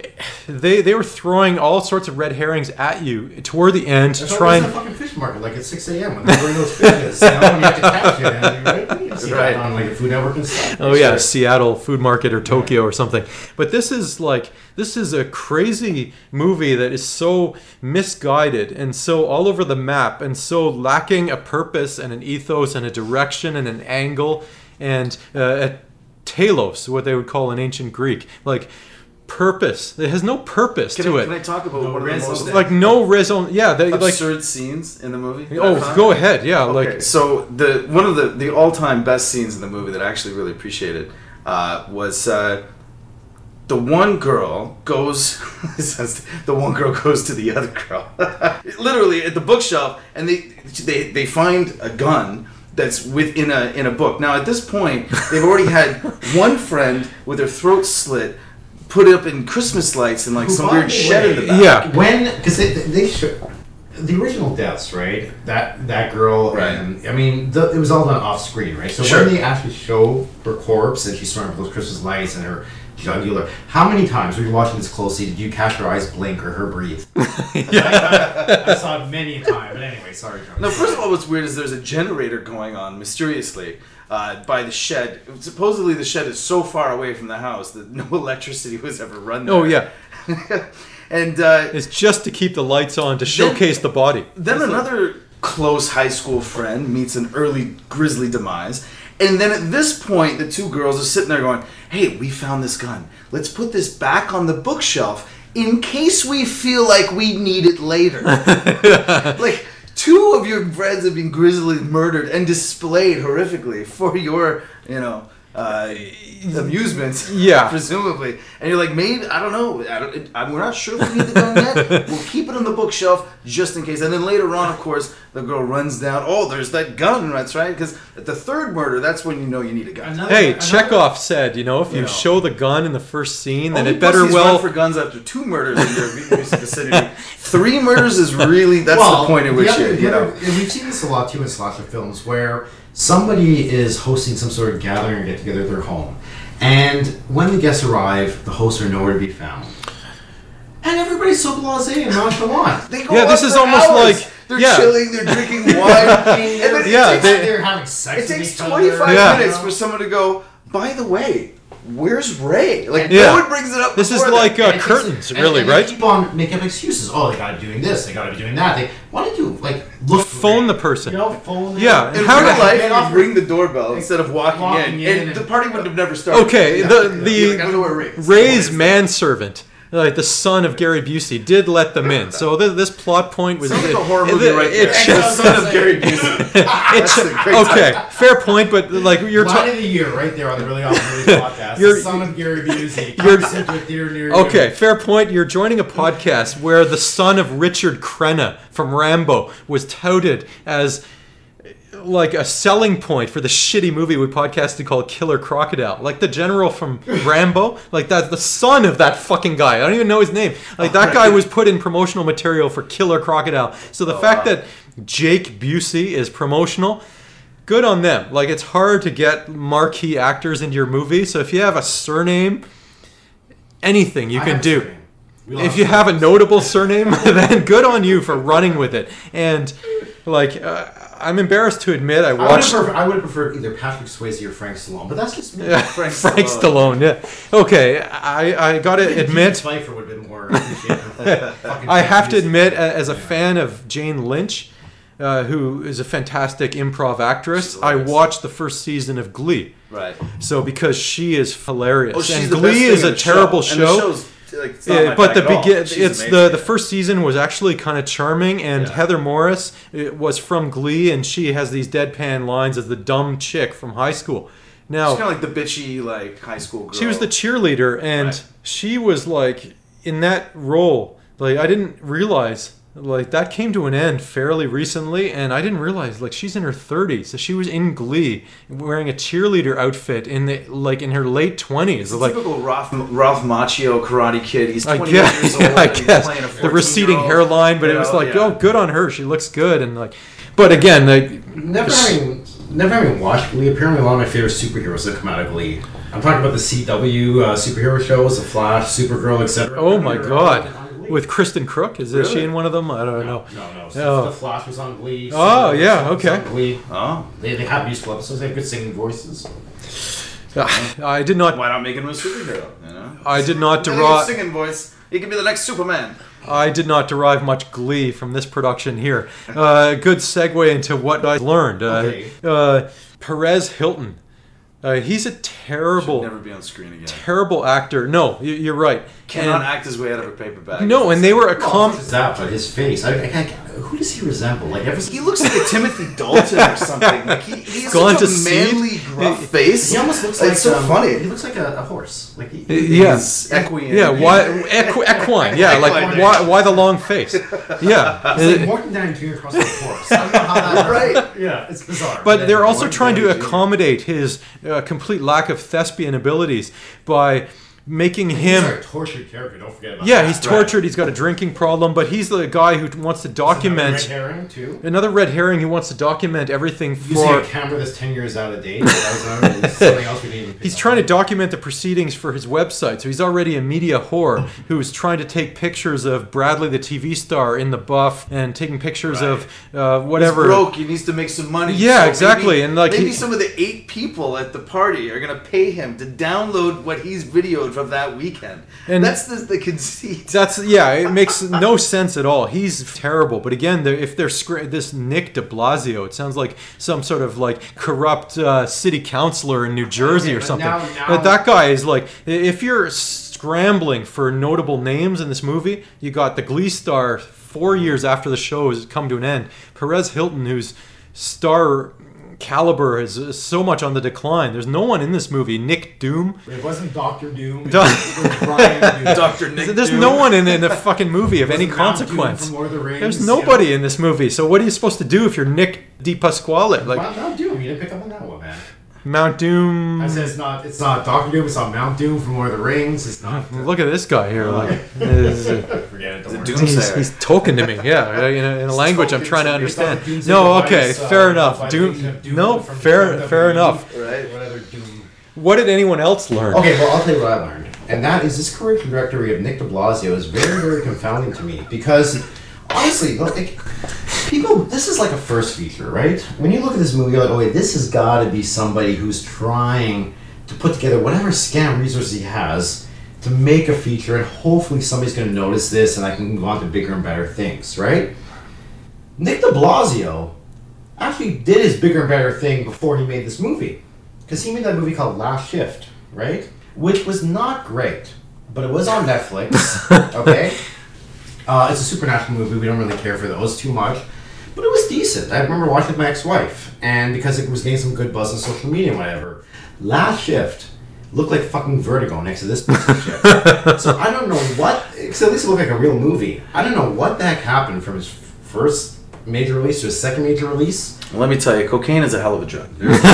they were throwing all sorts of red herrings at you toward the end to That's try a and fucking fish market, like at 6 a.m. when they're doing those fishes. You know, when you have to catch it. And you see that on like the Food Network and stuff. oh yeah, Seattle Food Market or Tokyo or something. But this is a crazy movie that is so misguided and so all over the map and so lacking a purpose and an ethos and a direction and an angle and a telos, what they would call in ancient Greek, like purpose. It has no purpose to it. Can I talk about one of the most Like no raison. Yeah, absurd scenes in the movie? Oh, go ahead. Yeah, Okay, so one of the all-time best scenes in the movie that I actually really appreciated was the one girl goes the one girl goes to the other girl, literally at the bookshelf, and they find a gun that's within a book. Now at this point, they've already had one friend with their throat slit, put up in Christmas lights and like some weird shed in the back. Yeah. Because they show the original deaths, right? That girl, Right. and I mean, it was all done off screen, right? So Sure. when they actually show her corpse and she's surrounded with those Christmas lights and her jugular, how many times, when you're watching this closely, did you catch her eyes blink or her breathe? I saw it many a time, but anyway, sorry, John. No, first of all, what's weird is there's a generator going on mysteriously by the shed. Supposedly the shed is so far away from the house that no electricity was ever run there. Oh yeah. And It's just to keep the lights on to showcase the body. then another close high school friend meets an early grisly demise. And then at this point, the two girls are sitting there going, hey, we found this gun. Let's put this back on the bookshelf in case we feel like we need it later. Like, two of your friends have been grisly murdered and displayed horrifically for your, amusement, Yeah. presumably. And you're like, maybe, I don't know, we're not sure if we need the gun yet. We'll keep it on the bookshelf just in case. And then later on, of course, the girl runs down, oh, there's that gun, that's right. Because at the third murder, that's when you know you need a gun. Hey, Chekhov said, if you show the gun in the first scene, then Only it better pussies well... run for guns after 2 murders in their vicinity. 3 murders is really, that's the point at which and we've seen this a lot too in slasher films where somebody is hosting some sort of gathering or get together at their home, and when the guests arrive, the hosts are nowhere to be found, and everybody's so blasé and nonchalant. They go Yeah, on this is for almost hours. like- They're yeah. chilling, they're drinking wine. And then Yeah, They're having sex. it with takes each other. 25 Yeah. minutes for someone to go, by the way, where's Ray? Like, Yeah. no one brings it up. This is before like that. And it curtains, takes- really, and right? They keep on making up excuses. Oh, they gotta be doing this, they gotta be doing that. Why don't you look Phone the person. phone them. Yeah, In How real to- life, you ring the doorbell instead of walking in. And the party would have never started. Okay, Yeah. the You're like, I know where Ray is. Ray's manservant, like the son of Gary Busey, did let them in. So this plot point was... Sounds like a horror movie right there. It The son of Gary Busey. That's a great okay, title. fair point, but like you're Line talking... of the year, right there on the Really Awesome Movies podcast. You're- The son of Gary Busey. you're- Comes into a theater near you. Okay, fair point. You're joining a podcast where the son of Richard Crenna from Rambo was touted as like a selling point for the shitty movie we podcasted called Killer Crocodile. Like the general from Rambo, like that's the son of that fucking guy. I don't even know his name. Like that guy was put in promotional material for Killer Crocodile. So the fact that Jake Busey is promotional, good on them. Like it's hard to get marquee actors into your movie. So if you have a surname, anything you I can have a do. surname. We all If you have a notable surname, then good on you for running with it. And like, I'm embarrassed to admit I watched I would have preferred either Patrick Swayze or Frank Stallone, but that's just me. Frank Stallone. Yeah. Okay, I gotta admit, Pfeiffer would have been more appreciated. I have to admit, as a fan of Jane Lynch, who is a fantastic improv actress, I watched the first season of Glee. Right. So because she is hilarious, Oh, she's and the best Glee thing is in a the terrible show. And the show. show's, like, it's not my But bag at all. She's it's amazing. the first season was actually kind of charming, and Heather Morris was from Glee, and she has these deadpan lines as the dumb chick from high school. Now She's kind of like the bitchy, like, high school girl. she was the cheerleader, and Right. she was like in that role. Like I didn't realize like that came to an end fairly recently, and I didn't realize like she's in her 30s. So she was in Glee wearing a cheerleader outfit in in her late 20s. It's a Like typical Ralph Macchio Karate Kid. He's 20 guess, years old. I and he's guess playing a the receding 14-year-old, hairline, but you it was know, like, yeah. oh, good on her. She looks good, and like, but again, like, Never never having watched Glee. Apparently, a lot of my favorite superheroes have come out of Glee. I'm talking about the CW superhero shows, The Flash, Supergirl, etc. Oh my God. With Kristen Crook? Is she in one of them? I don't know. No. Oh. The Flash was on Glee. Oh, yeah, was okay. on Glee. Oh, They have musical episodes. They have good singing voices. I did not. why not make him a superhero? You know, I did not He has a derive. singing voice. He could be the next Superman. I did not derive much glee from this production here. Good segue into what I learned. Okay. Perez Hilton. He's a Should terrible, never be on screen again. terrible actor. No, you're right. Cannot And- act his way out of a paper bag. No, and they were a Not just that, but his face. Who does he resemble? Like He looks like a Timothy Dalton or something. Like he has Gone such to a seed? manly, gruff face. He almost looks It's like so funny. He looks like a horse. Like he, Yeah. He's equine. Yeah, why equine? Yeah, like Equine. why the long face? Yeah, It's like Morton Downey Jr. crossed with a horse. I don't know how that Right. Yeah, it's bizarre. but they're also Morton trying to Downey Jr. accommodate his complete lack of thespian abilities by making him. He's a tortured character. Don't forget about Yeah, that. he's tortured. He's got a drinking problem, but he's the guy who wants to Red document. herring too. Another red herring who wants to document everything Using for. a camera that's 10 years out of date. That was something else we didn't even pick He's up trying to on. document the proceedings for his website, so he's already a media whore who's trying to take pictures of Bradley, the TV star, in the buff, and taking pictures of whatever. He's broke. He needs to make some money. Yeah, exactly, and, like, maybe he- some of the 8 people at the party are gonna pay him to download what he's videoed from that weekend. And- that's the conceit. That's it makes no sense at all. He's terrible. But again, if they're this Nick De Blasio, it sounds like some sort of like corrupt city councilor in New Jersey or but something. now- But that guy is like, if you're scrambling for notable names in this movie, you got the Glee star 4 years after the show has come to an end, Perez Hilton, whose star caliber is so much on the decline. There's no one in this movie. Nick Doom. It wasn't Doctor Doom. It Do- was Brian Doom. Dr. Nick There's Doom. no one in the fucking movie of any Wasn't Mount Doom consequence. from Lord of the Rings, There's you nobody know? in this movie. So what are you supposed to do if you're Nick DiPasquale? Like Mount Doom. You didn't pick up on that one, man. Mount Doom. I said it's not Doctor Doom. It's not Mount Doom from Lord of the Rings. It's not. Look at this guy here. Like Forget it. Don't The worry. Doom- he's talking to me. Yeah, in a language I'm trying to Based on understand. the Doomsday No, Device, okay, fair enough. by Doom. Legion of Doom No, from fair WWE. enough. Right. What other Doom? What did anyone else learn? Okay, well, I'll tell you what I learned. And that is this career trajectory of Nick de Blasio is very, very confounding to me. Because, honestly, like, people, this is like a first feature, right? When you look at this movie, you're like, oh, wait, this has got to be somebody who's trying to put together whatever scam resources he has to make a feature, and hopefully somebody's going to notice this and I can move on to bigger and better things, right? Nick de Blasio actually did his bigger and better thing before he made this movie. Because he made that movie called Last Shift, right? Which was not great, but it was on Netflix, okay? It's a supernatural movie. We don't really care for those too much. But it was decent. I remember watching it with my ex-wife. And because it was getting some good buzz on social media and whatever. Last Shift looked like fucking Vertigo next to this piece of shit. So I don't know what... So at least it looked like a real movie. I don't know what the heck happened from his first major release to his second major release. Let me tell you, cocaine is a hell of a drug.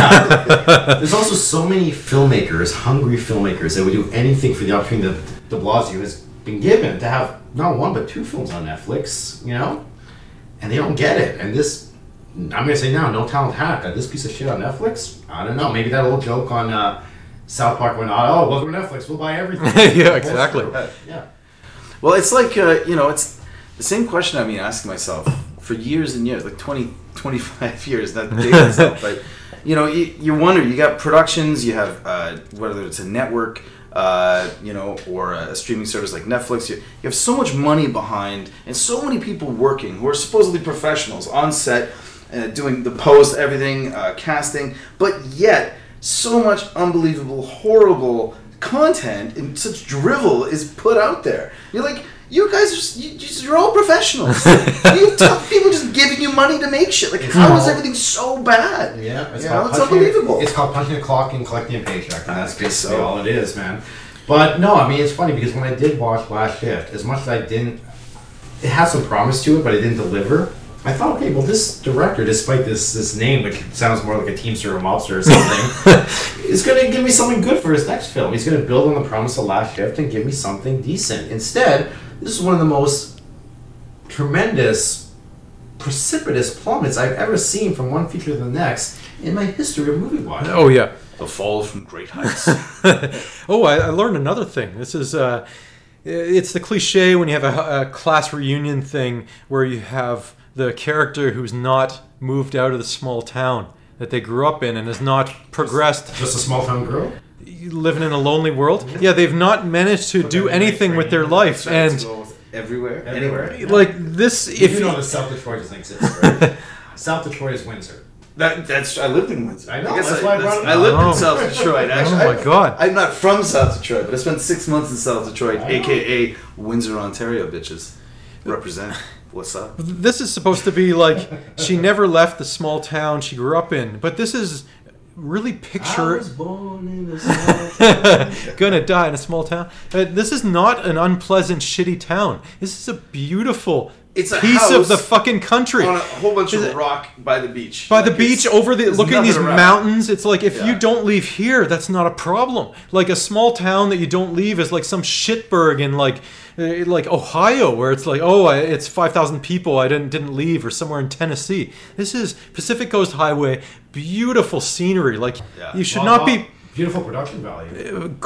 There's also so many filmmakers, hungry filmmakers, that would do anything for the opportunity that de Blasio has been given to have not one but 2 films on Netflix, you know? And they don't get it. And this, I'm going to say now, no talent hack. This piece of shit on Netflix, I don't know. Maybe that old joke on South Park went, oh, welcome to Netflix, we'll buy everything. Yeah, exactly. Yeah. Well, it's like, it's the same question I've been asking myself for years and years, like 20, 25 years, not dating myself, but, you wonder, you got productions, you have, whether it's a network, or a streaming service like Netflix, you have so much money behind and so many people working who are supposedly professionals on set, doing the post, everything, casting, but yet so much unbelievable, horrible content and such drivel is put out there. You're like, you guys, you're all professionals. You tough people just giving you money to make shit. Like, how is everything so bad? Yeah, it's unbelievable. It's called punching a clock and collecting a paycheck, and that's I guess basically so. all it is, man. But no, I mean, it's funny because when I did watch Last Shift, as much as I didn't, it had some promise to it, but it didn't deliver. I thought, okay, well, this director, despite this name, which sounds more like a Teamster or a mobster or something, is going to give me something good for his next film. He's going to build on the promise of Last Shift and give me something decent. Instead, this is one of the most tremendous, precipitous plummets I've ever seen from one feature to the next. in my history of movie watching. Oh, yeah. The fall from great heights. I learned another thing. This is, it's the cliche when you have a class reunion thing where you have the character who's not moved out of the small town that they grew up in and has not progressed. Just a small town girl? Living in a lonely world. Yeah, they've not managed to do anything with their life. And everywhere, anywhere. like this, You know that South Detroit doesn't exist, right? South Detroit is Windsor. That's I lived in Windsor. I know, guess that's why I brought it I up. lived Oh. in South Detroit. Actually, Oh my God. I'm not from South Detroit, but I spent 6 months in South Detroit, aka Windsor, Ontario, bitches. Represent. What's up? this is supposed to be like she never left the small town she grew up in, but this is really picture born in a small gonna die in a small town. This is not an unpleasant, shitty town. This is a beautiful It's a piece house of the fucking country. on a whole bunch Is of it- rock by the beach. By the Like, beach, it's- over the there's looking at these nothing around. mountains, it's like if you Yeah. don't leave here, that's not a problem. Like a small town that you don't leave is like some shitburg in like Ohio, where it's like, it's 5,000 people, I didn't leave, or somewhere in Tennessee. This is Pacific Coast Highway, beautiful scenery. Like Yeah. you should not be beautiful production value.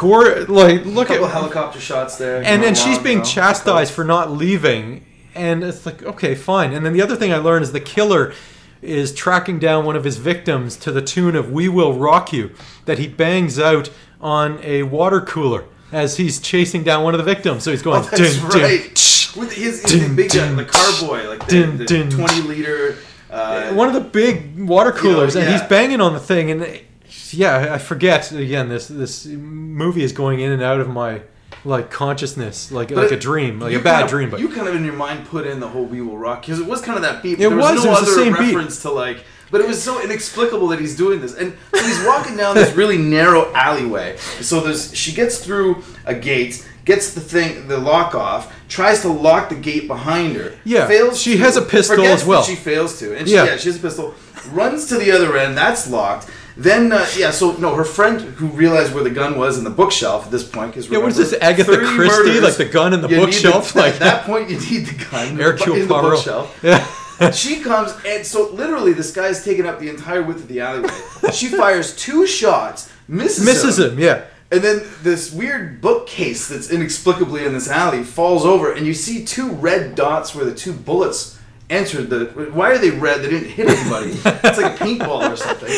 look Couple at helicopter shots there. and she's long, being you know, chastised for not leaving, and it's like, okay, fine. And then the other thing I learned is the killer is tracking down one of his victims to the tune of "We Will Rock You," that he bangs out on a water cooler as he's chasing down one of the victims. So he's going, Oh, that's dun, dun, right. tsh. With his Dun, big dun, the carboy, like dun, the dun. 20-liter. One of the big water coolers, and yeah. he's banging on the thing, and yeah, I forget again. This movie is going in and out of my consciousness, like a dream, like a bad dream. But you kind of in your mind put in the whole "We Will Rock" because it was kind of that beat. But It there was no the other same beat. reference to but it was so inexplicable that he's doing this, and so he's walking down this really narrow alleyway. So she gets through a gate. Gets the lock off, tries to lock the gate behind her. Yeah, fails. she has a pistol forgets as well. That she fails to, and Yeah. she has a pistol. Runs to the other end. That's locked. Then her friend who realized where the gun was in the bookshelf at this point, because what is this, Agatha Christie, like the gun in the bookshelf? At that point, you need the gun Hercule in the Poirot. bookshelf. Yeah. She comes, and so literally this guy's taking up the entire width of the alleyway. She fires 2 shots, misses him. Yeah. And then this weird bookcase that's inexplicably in this alley falls over, and you see 2 red dots where the 2 bullets entered the. Why are they red? They didn't hit anybody. It's like paintball or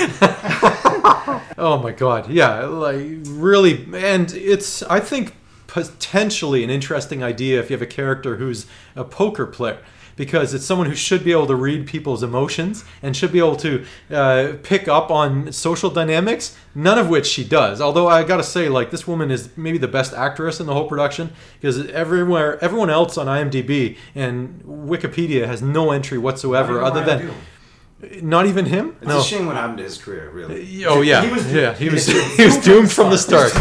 something. Oh my God. Yeah. Like really, and it's, I think, potentially an interesting idea if you have a character who's a poker player. Because it's someone who should be able to read people's emotions and should be able to pick up on social dynamics, none of which she does. Although I gotta say, this woman is maybe the best actress in the whole production, because everyone else on IMDb and Wikipedia has no entry whatsoever other than... Not even him? It's a shame what happened to his career, really. Oh yeah, he was doomed from the start.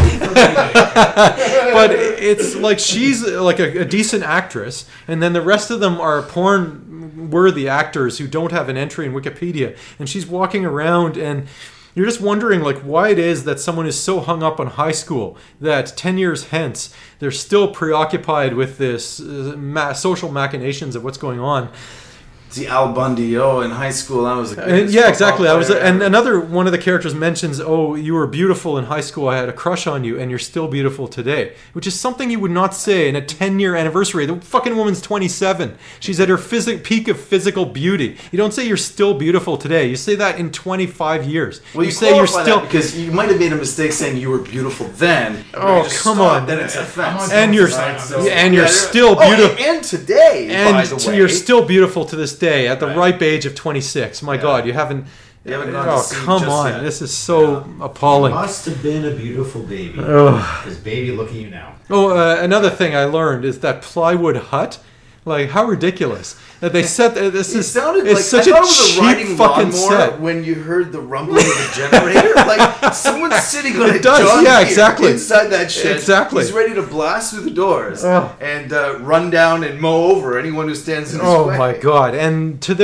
But it's like she's like a decent actress, and then the rest of them are porn-worthy actors who don't have an entry in Wikipedia, and she's walking around and you're just wondering why it is that someone is so hung up on high school that 10 years hence they're still preoccupied with this social machinations of what's going on. See, Al Bundy, in high school I was Yeah, exactly. And another one of the characters mentions, "Oh, you were beautiful in high school. I had a crush on you, and you're still beautiful today," which is something you would not say in a 10-year anniversary. The fucking woman's 27. She's at her peak of physical beauty. You don't say you're still beautiful today. You say that in 25 years. Well, you say you're still because you might have made a mistake saying you were beautiful then. Oh, come on. Then it's offense. and you're still beautiful. And today, by the way, you're still beautiful to this day at the ripe age of 26. My God, you haven't. You haven't gone Oh, to see come just on! yet. This is so appalling. Must have been a beautiful baby. Ugh. This baby, look at you now. Another thing I learned is that plywood hut. How ridiculous that they set this It is. sounded It's like such I a thought it was a cheap riding fucking lawnmower set. when you heard the rumbling of the generator. Like someone's sitting on It a does, John yeah, Deere exactly. inside that shed. Exactly. He's ready to blast through the doors Oh. and run down and mow over anyone who stands in his Oh way. my God! And to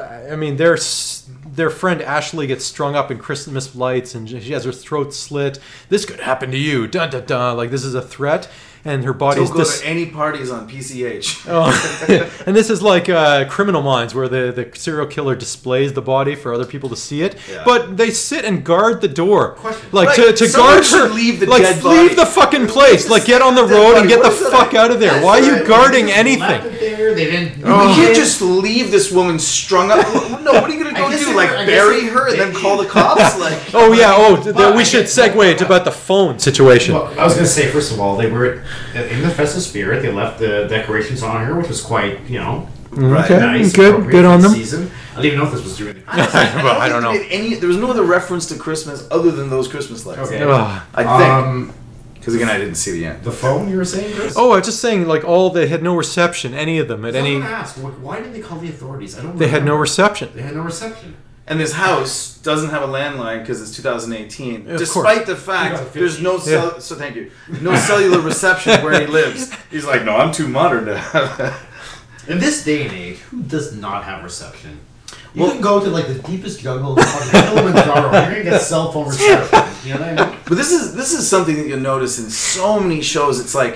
their friend Ashley gets strung up in Christmas lights, and she has her throat slit. This could happen to you. Dun dun dun! Like this is a threat. and her body is Don't go to any parties on PCH. Oh, and this is like Criminal Minds, where the serial killer displays the body for other people to see it. Yeah. But they sit and guard the door, Question. like Right. to Someone guard should her. leave the like dead leave body. the fucking place. Like get on the Dead road and body. get the What is fuck that? out of there. That's Why are you right. guarding Left anything? it there. They didn't. You can't just leave this woman strung up. No, what are you gonna I go guess do? they Like were- I bury guess her and they- then call the cops? Like, Oh yeah. Oh, But we I should guess- segue into about the phone situation. Well, I was going to say, first of all, they were in the festive spirit. They left the decorations on her, which was quite, right. Okay, nice. good appropriate on for the them. Season. I don't even know if this was during the I don't know. There was no other reference to Christmas other than those Christmas lights. Okay. Ugh. I think. Because again, I didn't see the end. The phone you were saying, Chris? Oh, I was just saying, like they had no reception, any of them at I was any. going to ask, why didn't they call the authorities? I don't. They had no remember. reception. They had no reception. And this house doesn't have a landline because it's 2018, Of despite the fact 2015. there's no Yeah. so thank you, no cellular reception where he lives. He's like, no, I'm too modern to have that. In this day and age, who does not have reception? You Well- can go to like the deepest jungle of Kilimanjaro. You're gonna get cell phone reception. You know what I mean? But this is something that you'll notice in so many shows. It's like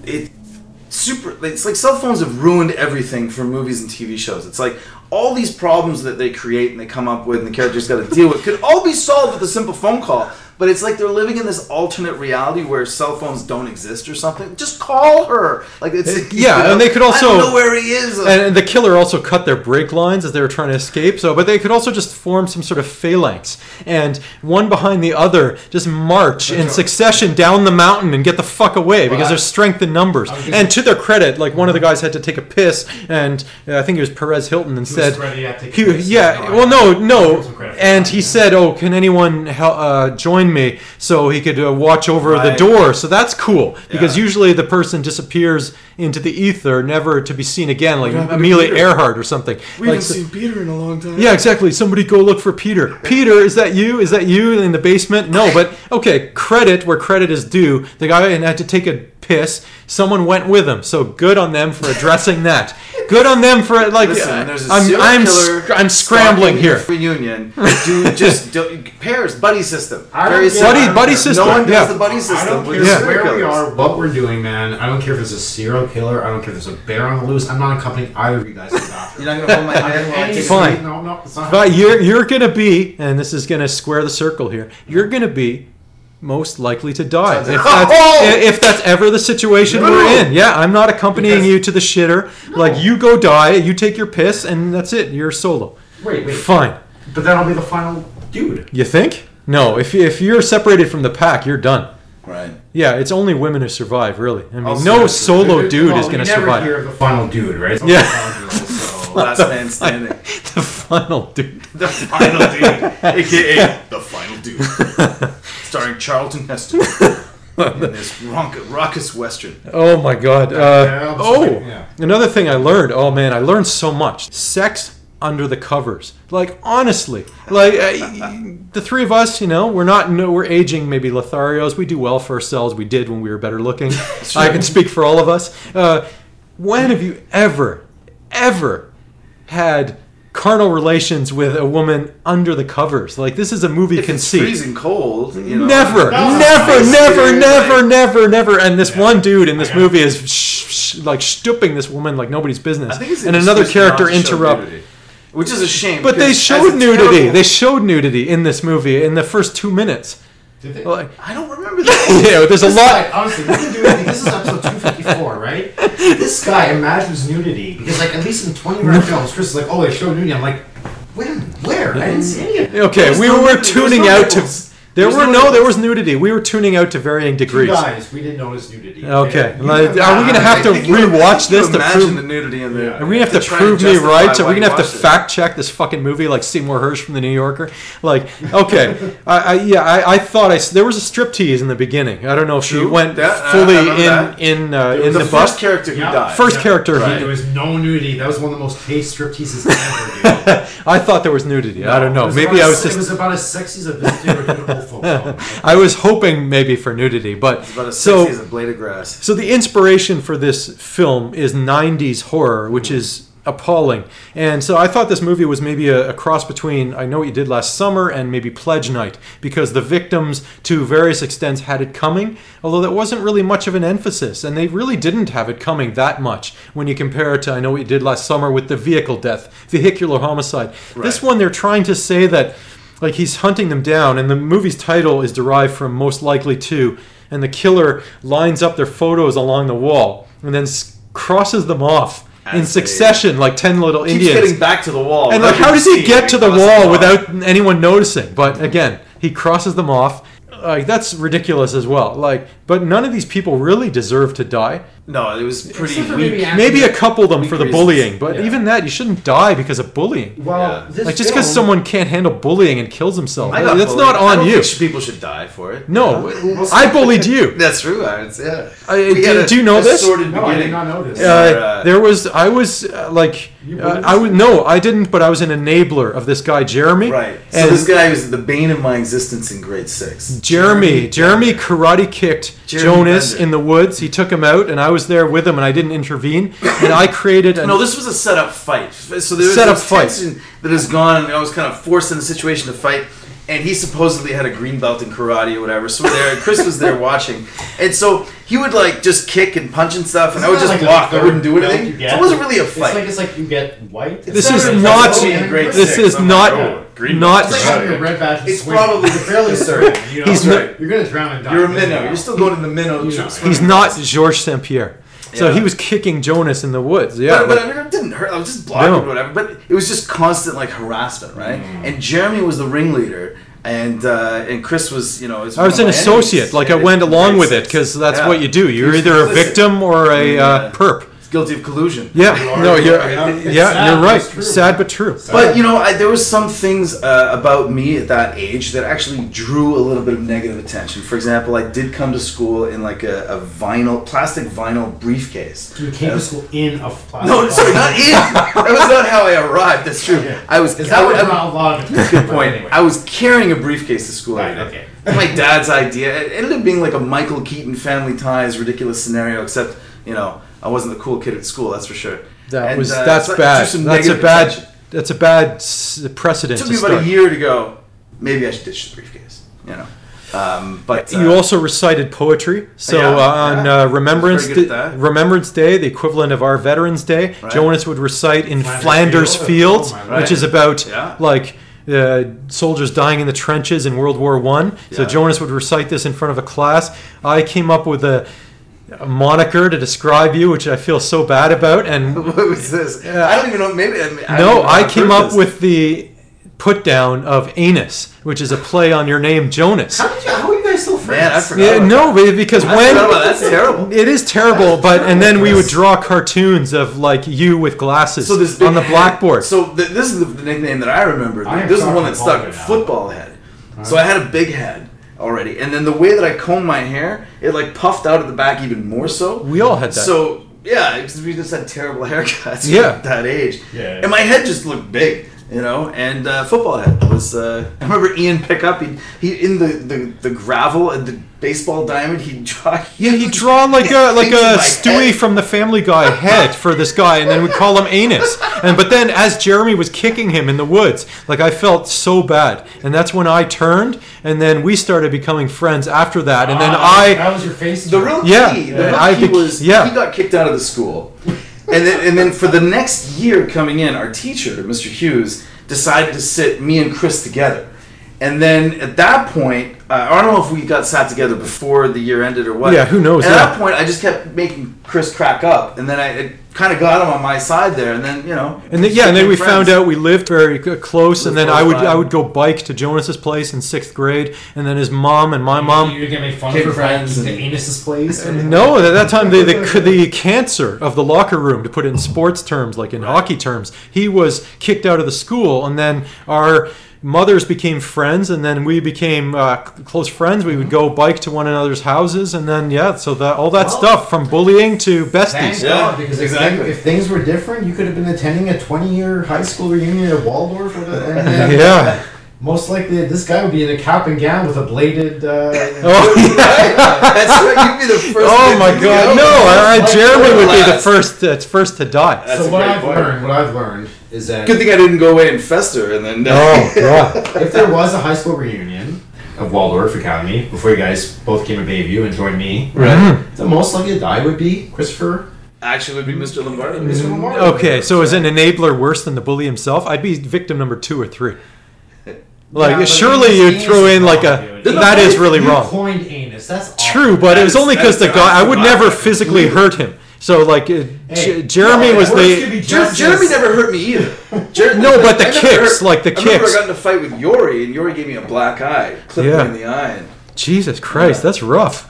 it's like cell phones have ruined everything for movies and TV shows. It's like all these problems that they create and they come up with and the characters got to deal with could all be solved with a simple phone call. But it's like they're living in this alternate reality where cell phones don't exist or something. Just call her. Like it's Yeah, and they could also- I don't know where he is. And the killer also cut their brake lines as they were trying to escape. So, but they could also just form some sort of phalanx, and one behind the other, just march in succession down the mountain and get the fuck away because Well, there's strength in numbers. I was gonna- And to their credit, like one of the guys had to take a piss, and I think it was Perez Hilton, and said, ready to take a piss. "Yeah, No, well, I no," give some credit for and that. he said, "Oh, can anyone join me so he could watch over the Right. door?" So that's cool because Yeah. usually the person disappears into the ether, never to be seen again, like What happened to Amelia Peter? Earhart or something. we Like, haven't seen Peter in a long time. yeah, exactly. Somebody go look for Peter. Peter, is that you? Is that you in the basement? No, but okay, credit where credit is due. The guy had to take a piss. Someone went with him. So good on them for addressing that. Good on them for like Listen, there's a I'm serial killer I'm scrambling stalking here. a reunion. Dude, just pairs, buddy system. I Very don't care. simple. Buddy system. No one does Yeah. the buddy I system don't with care Yeah. serial where we killers. are, what we're doing, man. I don't care if there's a serial killer. I don't care if there's a bear on the loose. I'm not accompanying either of you guys to the doctor. You're not gonna hold my hand while I take a Fine. pee? No, it's not. But you're gonna be, and this is gonna square the circle here. You're gonna be most likely to die if that's ever the situation we're in. Yeah, I'm not accompanying Because- you to the shitter. Like you go die, you take your piss, and that's it. You're solo. Wait. Fine. But that'll be the final dude. You think? No. If you're separated from the pack, you're done. Right. Yeah, it's only women who survive, really. I mean, Also, no solo Well, dude is we going to never survive. hear of the final dude, right? It's Yeah. always the final girl, so- Last man standing. The final dude. The final dude, aka the final dude, starring Charlton Heston in this raucous western. Oh my god. Yeah, yeah. Another thing I learned. Oh man, I learned so much. Sex under the covers. Like honestly, like the three of us, we're aging maybe Lotharios. We do well for ourselves. We did when we were better looking. I can speak for all of us. When have you ever had carnal relations with a woman under the covers? Like this is a movie If it's conceit. freezing cold, you know. Never, No, never. And this one dude in this movie is like stooping this woman like nobody's business. I think it's And an another excuse not character to show interrupt. nudity, which is a shame. But they because showed as a nudity. terrible- They showed nudity in this movie in the first 2 minutes. Did they? Like, I don't remember that. yeah, there's a This lot. guy, honestly, we can do anything. This is episode 254, right? This guy imagines nudity because, like, at least in 20 rare films, Chris is like, "Oh, they show nudity." I'm like, "When? Where? I didn't see any of it." Okay, There's we no were nudity, there's tuning no out to. nipples. There There's were no no, there nipples. was nudity. We were tuning out to varying Two degrees. guys, we didn't notice nudity. Okay, You like, can are we gonna have to I think you- rewatch you this to imagine prove? the nudity in there. Are we gonna have to try prove and me justify right? Are why we gonna have to you watched it. fact check this fucking movie like Seymour Hersh from the New Yorker? Like, okay, I thought there was a striptease in the beginning. I don't know if she True. went Yeah, I fully remember that. in The the first bus. character who Yeah. died. First character, Right. There was no nudity. That was one of the most chaste stripteases ever, dude. I thought there was nudity. I don't know. It was Maybe about I as- was It was just. about as sexy as a stereotypical folk song. I was hoping maybe for nudity, but It's about as so. sexy as a blade of grass. So the inspiration for this film is 90s horror, which is appalling. And so I thought this movie was maybe a cross between I Know What You Did Last Summer and maybe Pledge Night, because the victims to various extents had it coming, although that wasn't really much of an emphasis, and they really didn't have it coming that much when you compare it to I Know What You Did Last Summer with the vehicle death, vehicular homicide. This one, they're trying to say that like he's hunting them down, and the movie's title is derived from Most Likely To, and the killer lines up their photos along the wall and then crosses them off in succession, like 10 little Keeps Indians. getting back to the wall. And like, how does he get to the wall without anyone noticing? But again, he crosses them off. Like, that's ridiculous as well. Like, but none of these people really deserve to die. No, it was pretty Except for weak. Maybe a couple of them Weak for the reasons. bullying, but Yeah. even that, you shouldn't die because of bullying. Well, this Like, just because film- someone can't handle bullying and kills himself, I got that's bullied. not I on don't you. think people should die for it. No, I bullied you. That's true. Yeah. Do you know this? Sordid No, I did beginning. not know this. I didn't, but I was an enabler of this guy, Jeremy. Right. So And this guy was the bane of my existence in grade 6. Jeremy karate kicked Jeremy Jonas Bender. in the woods. He took him out, and I was there with him, and I didn't intervene. And I created No, this was a set-up fight. So there was Set-up this fight. tension that has gone, and I was kind of forced in a situation to fight. And he supposedly had a green belt in karate or whatever. So there, Chris was there watching, and so he would like just kick and punch and stuff, and I would just block. I wouldn't do anything. So it wasn't really a fight. It's like you get white. This It's is not not. really in grade This 6. is I'm not. like, oh, green not. belt. It's like having a red badge. and It's swinging. probably You're fairly certain. You know, He's not- You're gonna drown and die. You're a minnow. You're still going to the minnow. He's not Georges St. Pierre. So Yeah. he was kicking Jonas in the woods. Yeah, But like- I mean, it didn't hurt. I was just blocking No. or whatever. But it was just constant like harassment, right? And Jeremy was the ringleader, and Chris was, you know, I was an associate. Like I went along with it because that's what you do. You're He was either a complicit. victim or a perp. He's guilty of collusion. Yeah, no, you're It's sad, you're right. but it's true. Sad but true. But you know, there was some things about me at that age that actually drew a little bit of negative attention. For example, I did come to school in like a plastic vinyl briefcase. You came to school in a plastic. No, sorry, not in. That was not how I arrived. That's true. I was. Is that I what would- not allowed? Good point. I was carrying a briefcase to school. Right, every day. okay. My dad's idea. It ended up being like a Michael Keaton Family Ties ridiculous scenario, except you know I wasn't the cool kid at school. That's for sure. That's And, that's so it bad. drew some That's a negative bad. attention. That's a bad precedent It took to me about start. a year to go. Maybe I should ditch the briefcase. You know. But You also recited poetry. So Yeah, on yeah. Remembrance Very good at that. Remembrance Day, the equivalent of our Veterans Day, Right. Jonas would recite in Flanders Flanders Fields. Fields, Oh, my which God. is about Yeah. like soldiers dying in the trenches in World War I. So Yeah. Jonas would recite this in front of a class. I came up with a moniker to describe you, which I feel so bad about. And what was this? I don't even know. Maybe I don't even no, know I how came I've heard up this. with the put down of Anus, which is a play on your name, Jonas. How are you guys still friends? Man, I forgot. Yeah, about no, that. because I when forgot about that. That's terrible. it is terrible, but and then we would draw cartoons of like you with glasses So this big on the head- blackboard. So this is the nickname that I remember. I am This is the one Dr. that stuck. Baldwin now. Football head. So I had a big head already, and then the way that I combed my hair, it like puffed out at the back even more so. We all had that. So yeah, because we just had terrible haircuts. Yeah. at that age. Yeah. And my head just looked big. You know, and football head was. I remember Ian Pickup. He in the gravel and the baseball diamond. He'd draw. yeah, he'd draw like a Into my Stewie head. from the Family Guy head for this guy, and then we'd call him Anus. But then as Jeremy was kicking him in the woods, like I felt so bad, and that's when I turned, and then we started becoming friends after that, and then That was your face. The real Yeah. key, the Yeah. real I key bec- was yeah. he got kicked out of the school, and then for the next year coming in, our teacher, Mr. Hughes, decided to sit me and Chris together, and then at that point, I don't know if we got sat together before the year ended or what. Yeah, who knows, And at yeah. that point, I just kept making Chris crack up, and then I kind of got him on my side there, and then you know. And then, yeah, and then we became found friends. out we lived very close, and Lived then close by. I would go bike to Jonas's place in 6th grade, and then his mom and my mom. You're gonna make fun Became of her friends friends to and- Anus's place. No, at that time the cancer of the locker room, to put it in sports terms, like in hockey terms, he was kicked out of the school, and then our mothers became friends, and then we became close friends. We would go bike to one another's houses, and then so that all that Well, stuff from bullying to besties. Thank Yeah, God, because exactly. if things were different, you could have been attending a 20-year high school reunion at Waldorf. Yeah. most likely this guy would be in a cap and gown with a bladed. Oh, That's right. You'd be the first. oh my God! No, Like, Jeremy would be the last. first to die. That's So a what great I've point. learned is that Good thing I didn't go away and fester and then. Oh God! if there was a high school reunion of Waldorf Academy before you guys both came to Bayview and joined me, Right. the most likely to die would be Christopher. Actually, would be Mr. Lombardo. Mr. Lombardo. Okay, so is an enabler worse than the bully himself? I'd be victim number 2 or 3. Like, Yeah, but surely his you'd anus throw in is like wrong, a. dude. That is really You wrong. coined anus. That's awful. True, but it was only because the That's guy. I would never awful. physically hurt him. So like, Hey, Jeremy no, was words could be the. just Jeremy as- never hurt me either. No, but the I never kicks, like the I remember kicks. I got in a fight with Yori, and Yori gave me a black eye, clipped Yeah. me in the eye. And, Jesus Christ, that's rough.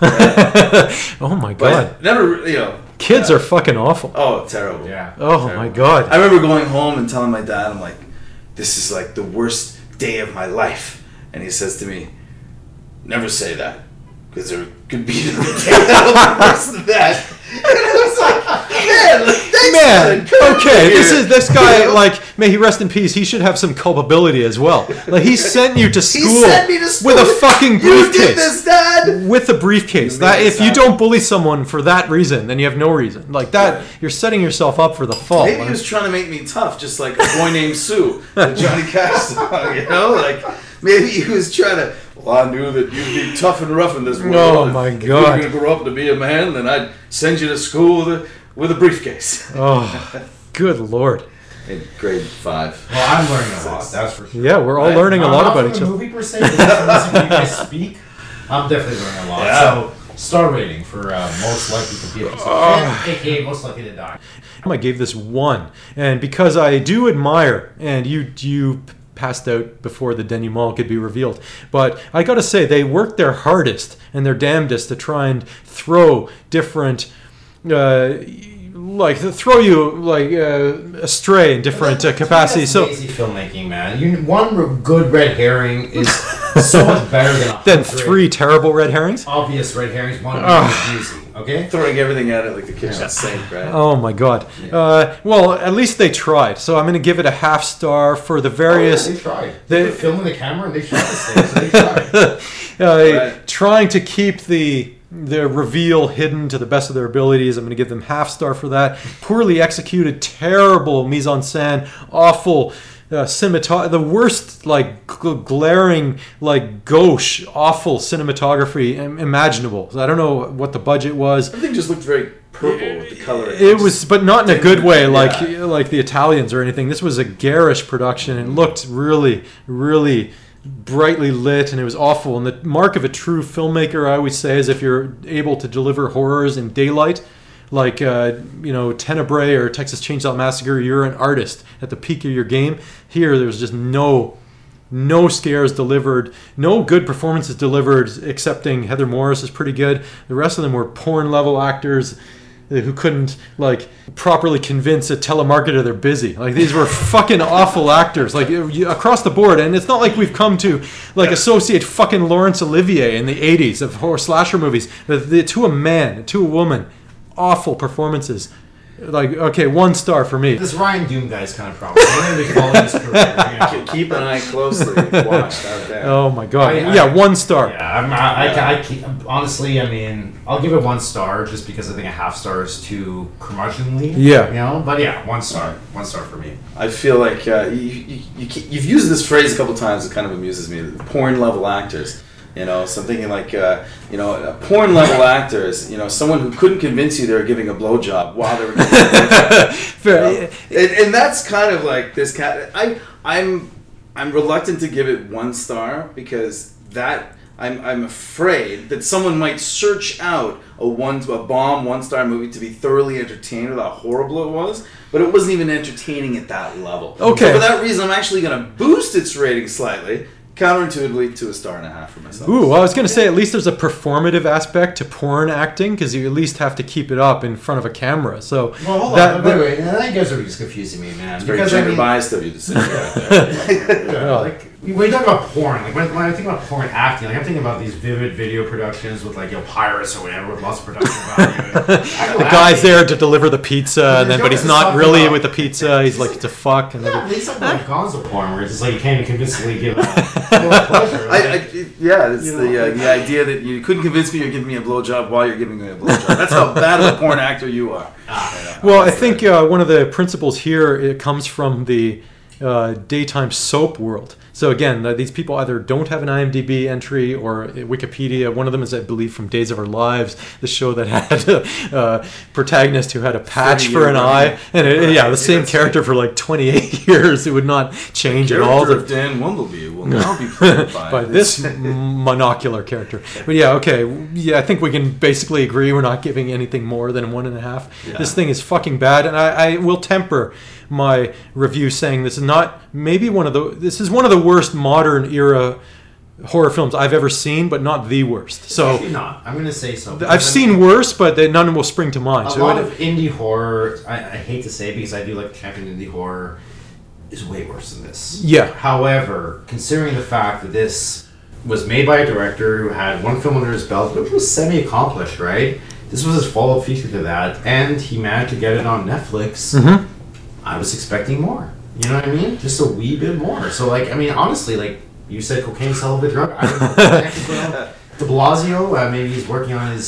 Oh my God, but never, you know. kids are fucking awful. Oh, terrible. Yeah. Oh my God. I remember going home and telling my dad, I'm like, this is like the worst day of my life. And he says to me, never say that. Because there could be another day that'll be worse than that. And I was like, man, like, thanks for Man, the encouragement okay, here." this guy, like, may he rest in peace. He should have some culpability as well. Like, he sent you to He school, sent me to school. with a fucking You briefcase. did this, Dad. With a briefcase. You That made if it you sound- don't bully someone for that reason, then you have no reason. Like that, Right. you're setting yourself up for the fall. Maybe he was trying to make me tough, just like a boy named Sue, the Johnny Cash song, you know? Like, maybe he was trying to, well, I knew that you'd be tough and rough in this world. Oh, my If you God. were going to grow up to be a man, then I'd send you to school with a briefcase. Oh, good Lord. In grade 5. Well, I'm learning a lot. That's for sure. Yeah, we're all Right. learning a lot Not about from each the other. movie per se, but just from listening to you guys speak. I'm definitely learning a lot. Yeah. So, star rating for most likely to be episode, aka most likely to die. I gave this 1, and because I do admire, and you passed out before the denouement could be revealed, but I gotta say they worked their hardest and their damnedest to try and throw different throw you astray in different capacities. So That's lazy filmmaking, man. One good red herring is so much better than then 100 3 terrible red herrings. obvious red herrings. One easy. Okay. Throwing everything at it like the kitchen sink, right? Oh my God. Well, at least they tried. So I'm going to give it a half star for the various. They tried. They- They were filming the camera and they shot the stage, so they tried. Right. Trying to keep the reveal hidden to the best of their abilities. I'm going to give them half star for that. Poorly executed, terrible mise en scène, awful cinematography, the worst like glaring like gauche, awful cinematography imaginable. So I don't know what the budget was. Everything just looked very purple with the color. It was, but not in a good way, like Yeah. like the Italians or anything. This was a garish production and looked really, really brightly lit, and it was awful. And the mark of a true filmmaker, I always say, is if you're able to deliver horrors in daylight, like Tenebrae or Texas Chainsaw Massacre. You're an artist at the peak of your game. Here, there's just no scares delivered, no good performances delivered, excepting Heather Morris is pretty good. The rest of them were porn level actors who couldn't like properly convince a telemarketer they're busy. Like these were fucking awful actors, like across the board. And it's not like we've come to like associate fucking Laurence Olivier in the 80s of horror slasher movies, but to a man, to a woman, awful performances. Like, okay, 1 star for me. This Ryan Doom guy's kind of promising. I'm going to be following his career. Keep an eye closely watched out there. Oh my god. I- Yeah, 1 star. Yeah, honestly, I mean, I'll give it 1 star just because I think a half star is too curmudgeonly. Yeah. You know? But yeah, 1 star. 1 star for me. I feel like you've used this phrase a couple times. It kind of amuses me. Porn level actors. So I'm thinking like, porn level actors. Someone who couldn't convince you they were giving a blowjob while they were giving a blowjob. Fair. And that's kind of like this cat. I'm reluctant to give it 1 star because that I'm afraid that someone might search out a bomb 1-star movie to be thoroughly entertained with how horrible it was, but it wasn't even entertaining at that level. Okay. So for that reason, I'm actually going to boost its rating slightly, counterintuitively, to a 1.5 stars for myself. Ooh, well, I was going to say at least there's a performative aspect to porn acting because you at least have to keep it up in front of a camera. So Well, hold that, on. Wait. I think you guys are just confusing me, man. It's very Because gender biased of you to say that. Yeah, Well, like When you talk about porn, like when I think about porn acting, like I'm thinking about these vivid video productions with like pirates or whatever with lots of production value. The guy's there to deliver the pizza, and then but he's not really about, with the pizza. He's like to fuck. And yeah, they talk about gonzo porn where it's just like you can't even convincingly give a pleasure. Like, it's the idea that you couldn't convince me you're giving me a blowjob while you're giving me a blowjob. That's how bad of a porn actor you are. Well, I think one of the principles here it comes from the daytime soap world. So again, these people either don't have an IMDb entry or Wikipedia. One of them is, I believe, from Days of Our Lives, the show that had a protagonist who had a patch for an eye, and the same character for like 28 years. It would not change at all. The character of Dan Wumbleby will now be played by this monocular character. But I think we can basically agree we're not giving anything more than 1.5. Yeah. This thing is fucking bad, and I will temper my review saying this is one of the worst modern era horror films I've ever seen, but not the worst. So actually not. I'm going to say so. I've seen worse, but none will spring to mind. A lot of indie horror, I hate to say it because I do like champion indie horror, is way worse than this. Yeah. However, considering the fact that this was made by a director who had one film under his belt, which was semi-accomplished, right? This was his follow-up feature to that, and he managed to get it on Netflix. Mm-hmm. I was expecting more. You know what I mean? Just a wee bit more. So, like, I mean, honestly, like, you said cocaine's a hell of a drug. I don't know. De Blasio, maybe he's working on his,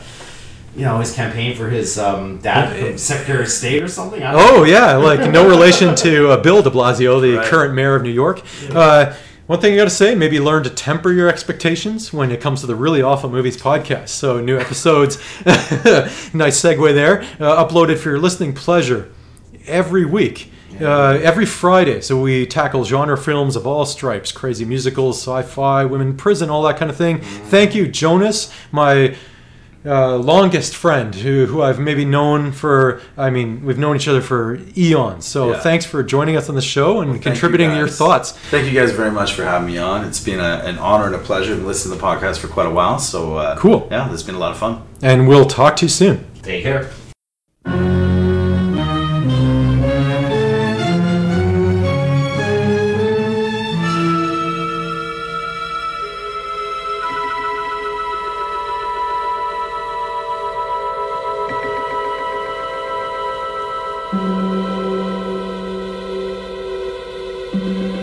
his campaign for his dad from Secretary of State or something. Like no relation to Bill de Blasio, the current mayor of New York. One thing I got to say, maybe learn to temper your expectations when it comes to the Really Awful Movies podcast. So, new episodes, nice segue there, uploaded for your listening pleasure every week. Every Friday, so we tackle genre films of all stripes, crazy musicals, sci-fi, women in prison, all that kind of thing. Thank you, Jonas, my longest friend, who I've maybe known we've known each other for eons. So thanks for joining us on the show and contributing your thoughts. Thank you guys very much for having me on. It's been an honor and a pleasure to listen to the podcast for quite a while. So cool. Yeah, this has been a lot of fun. And we'll talk to you soon. Take care. Thank you.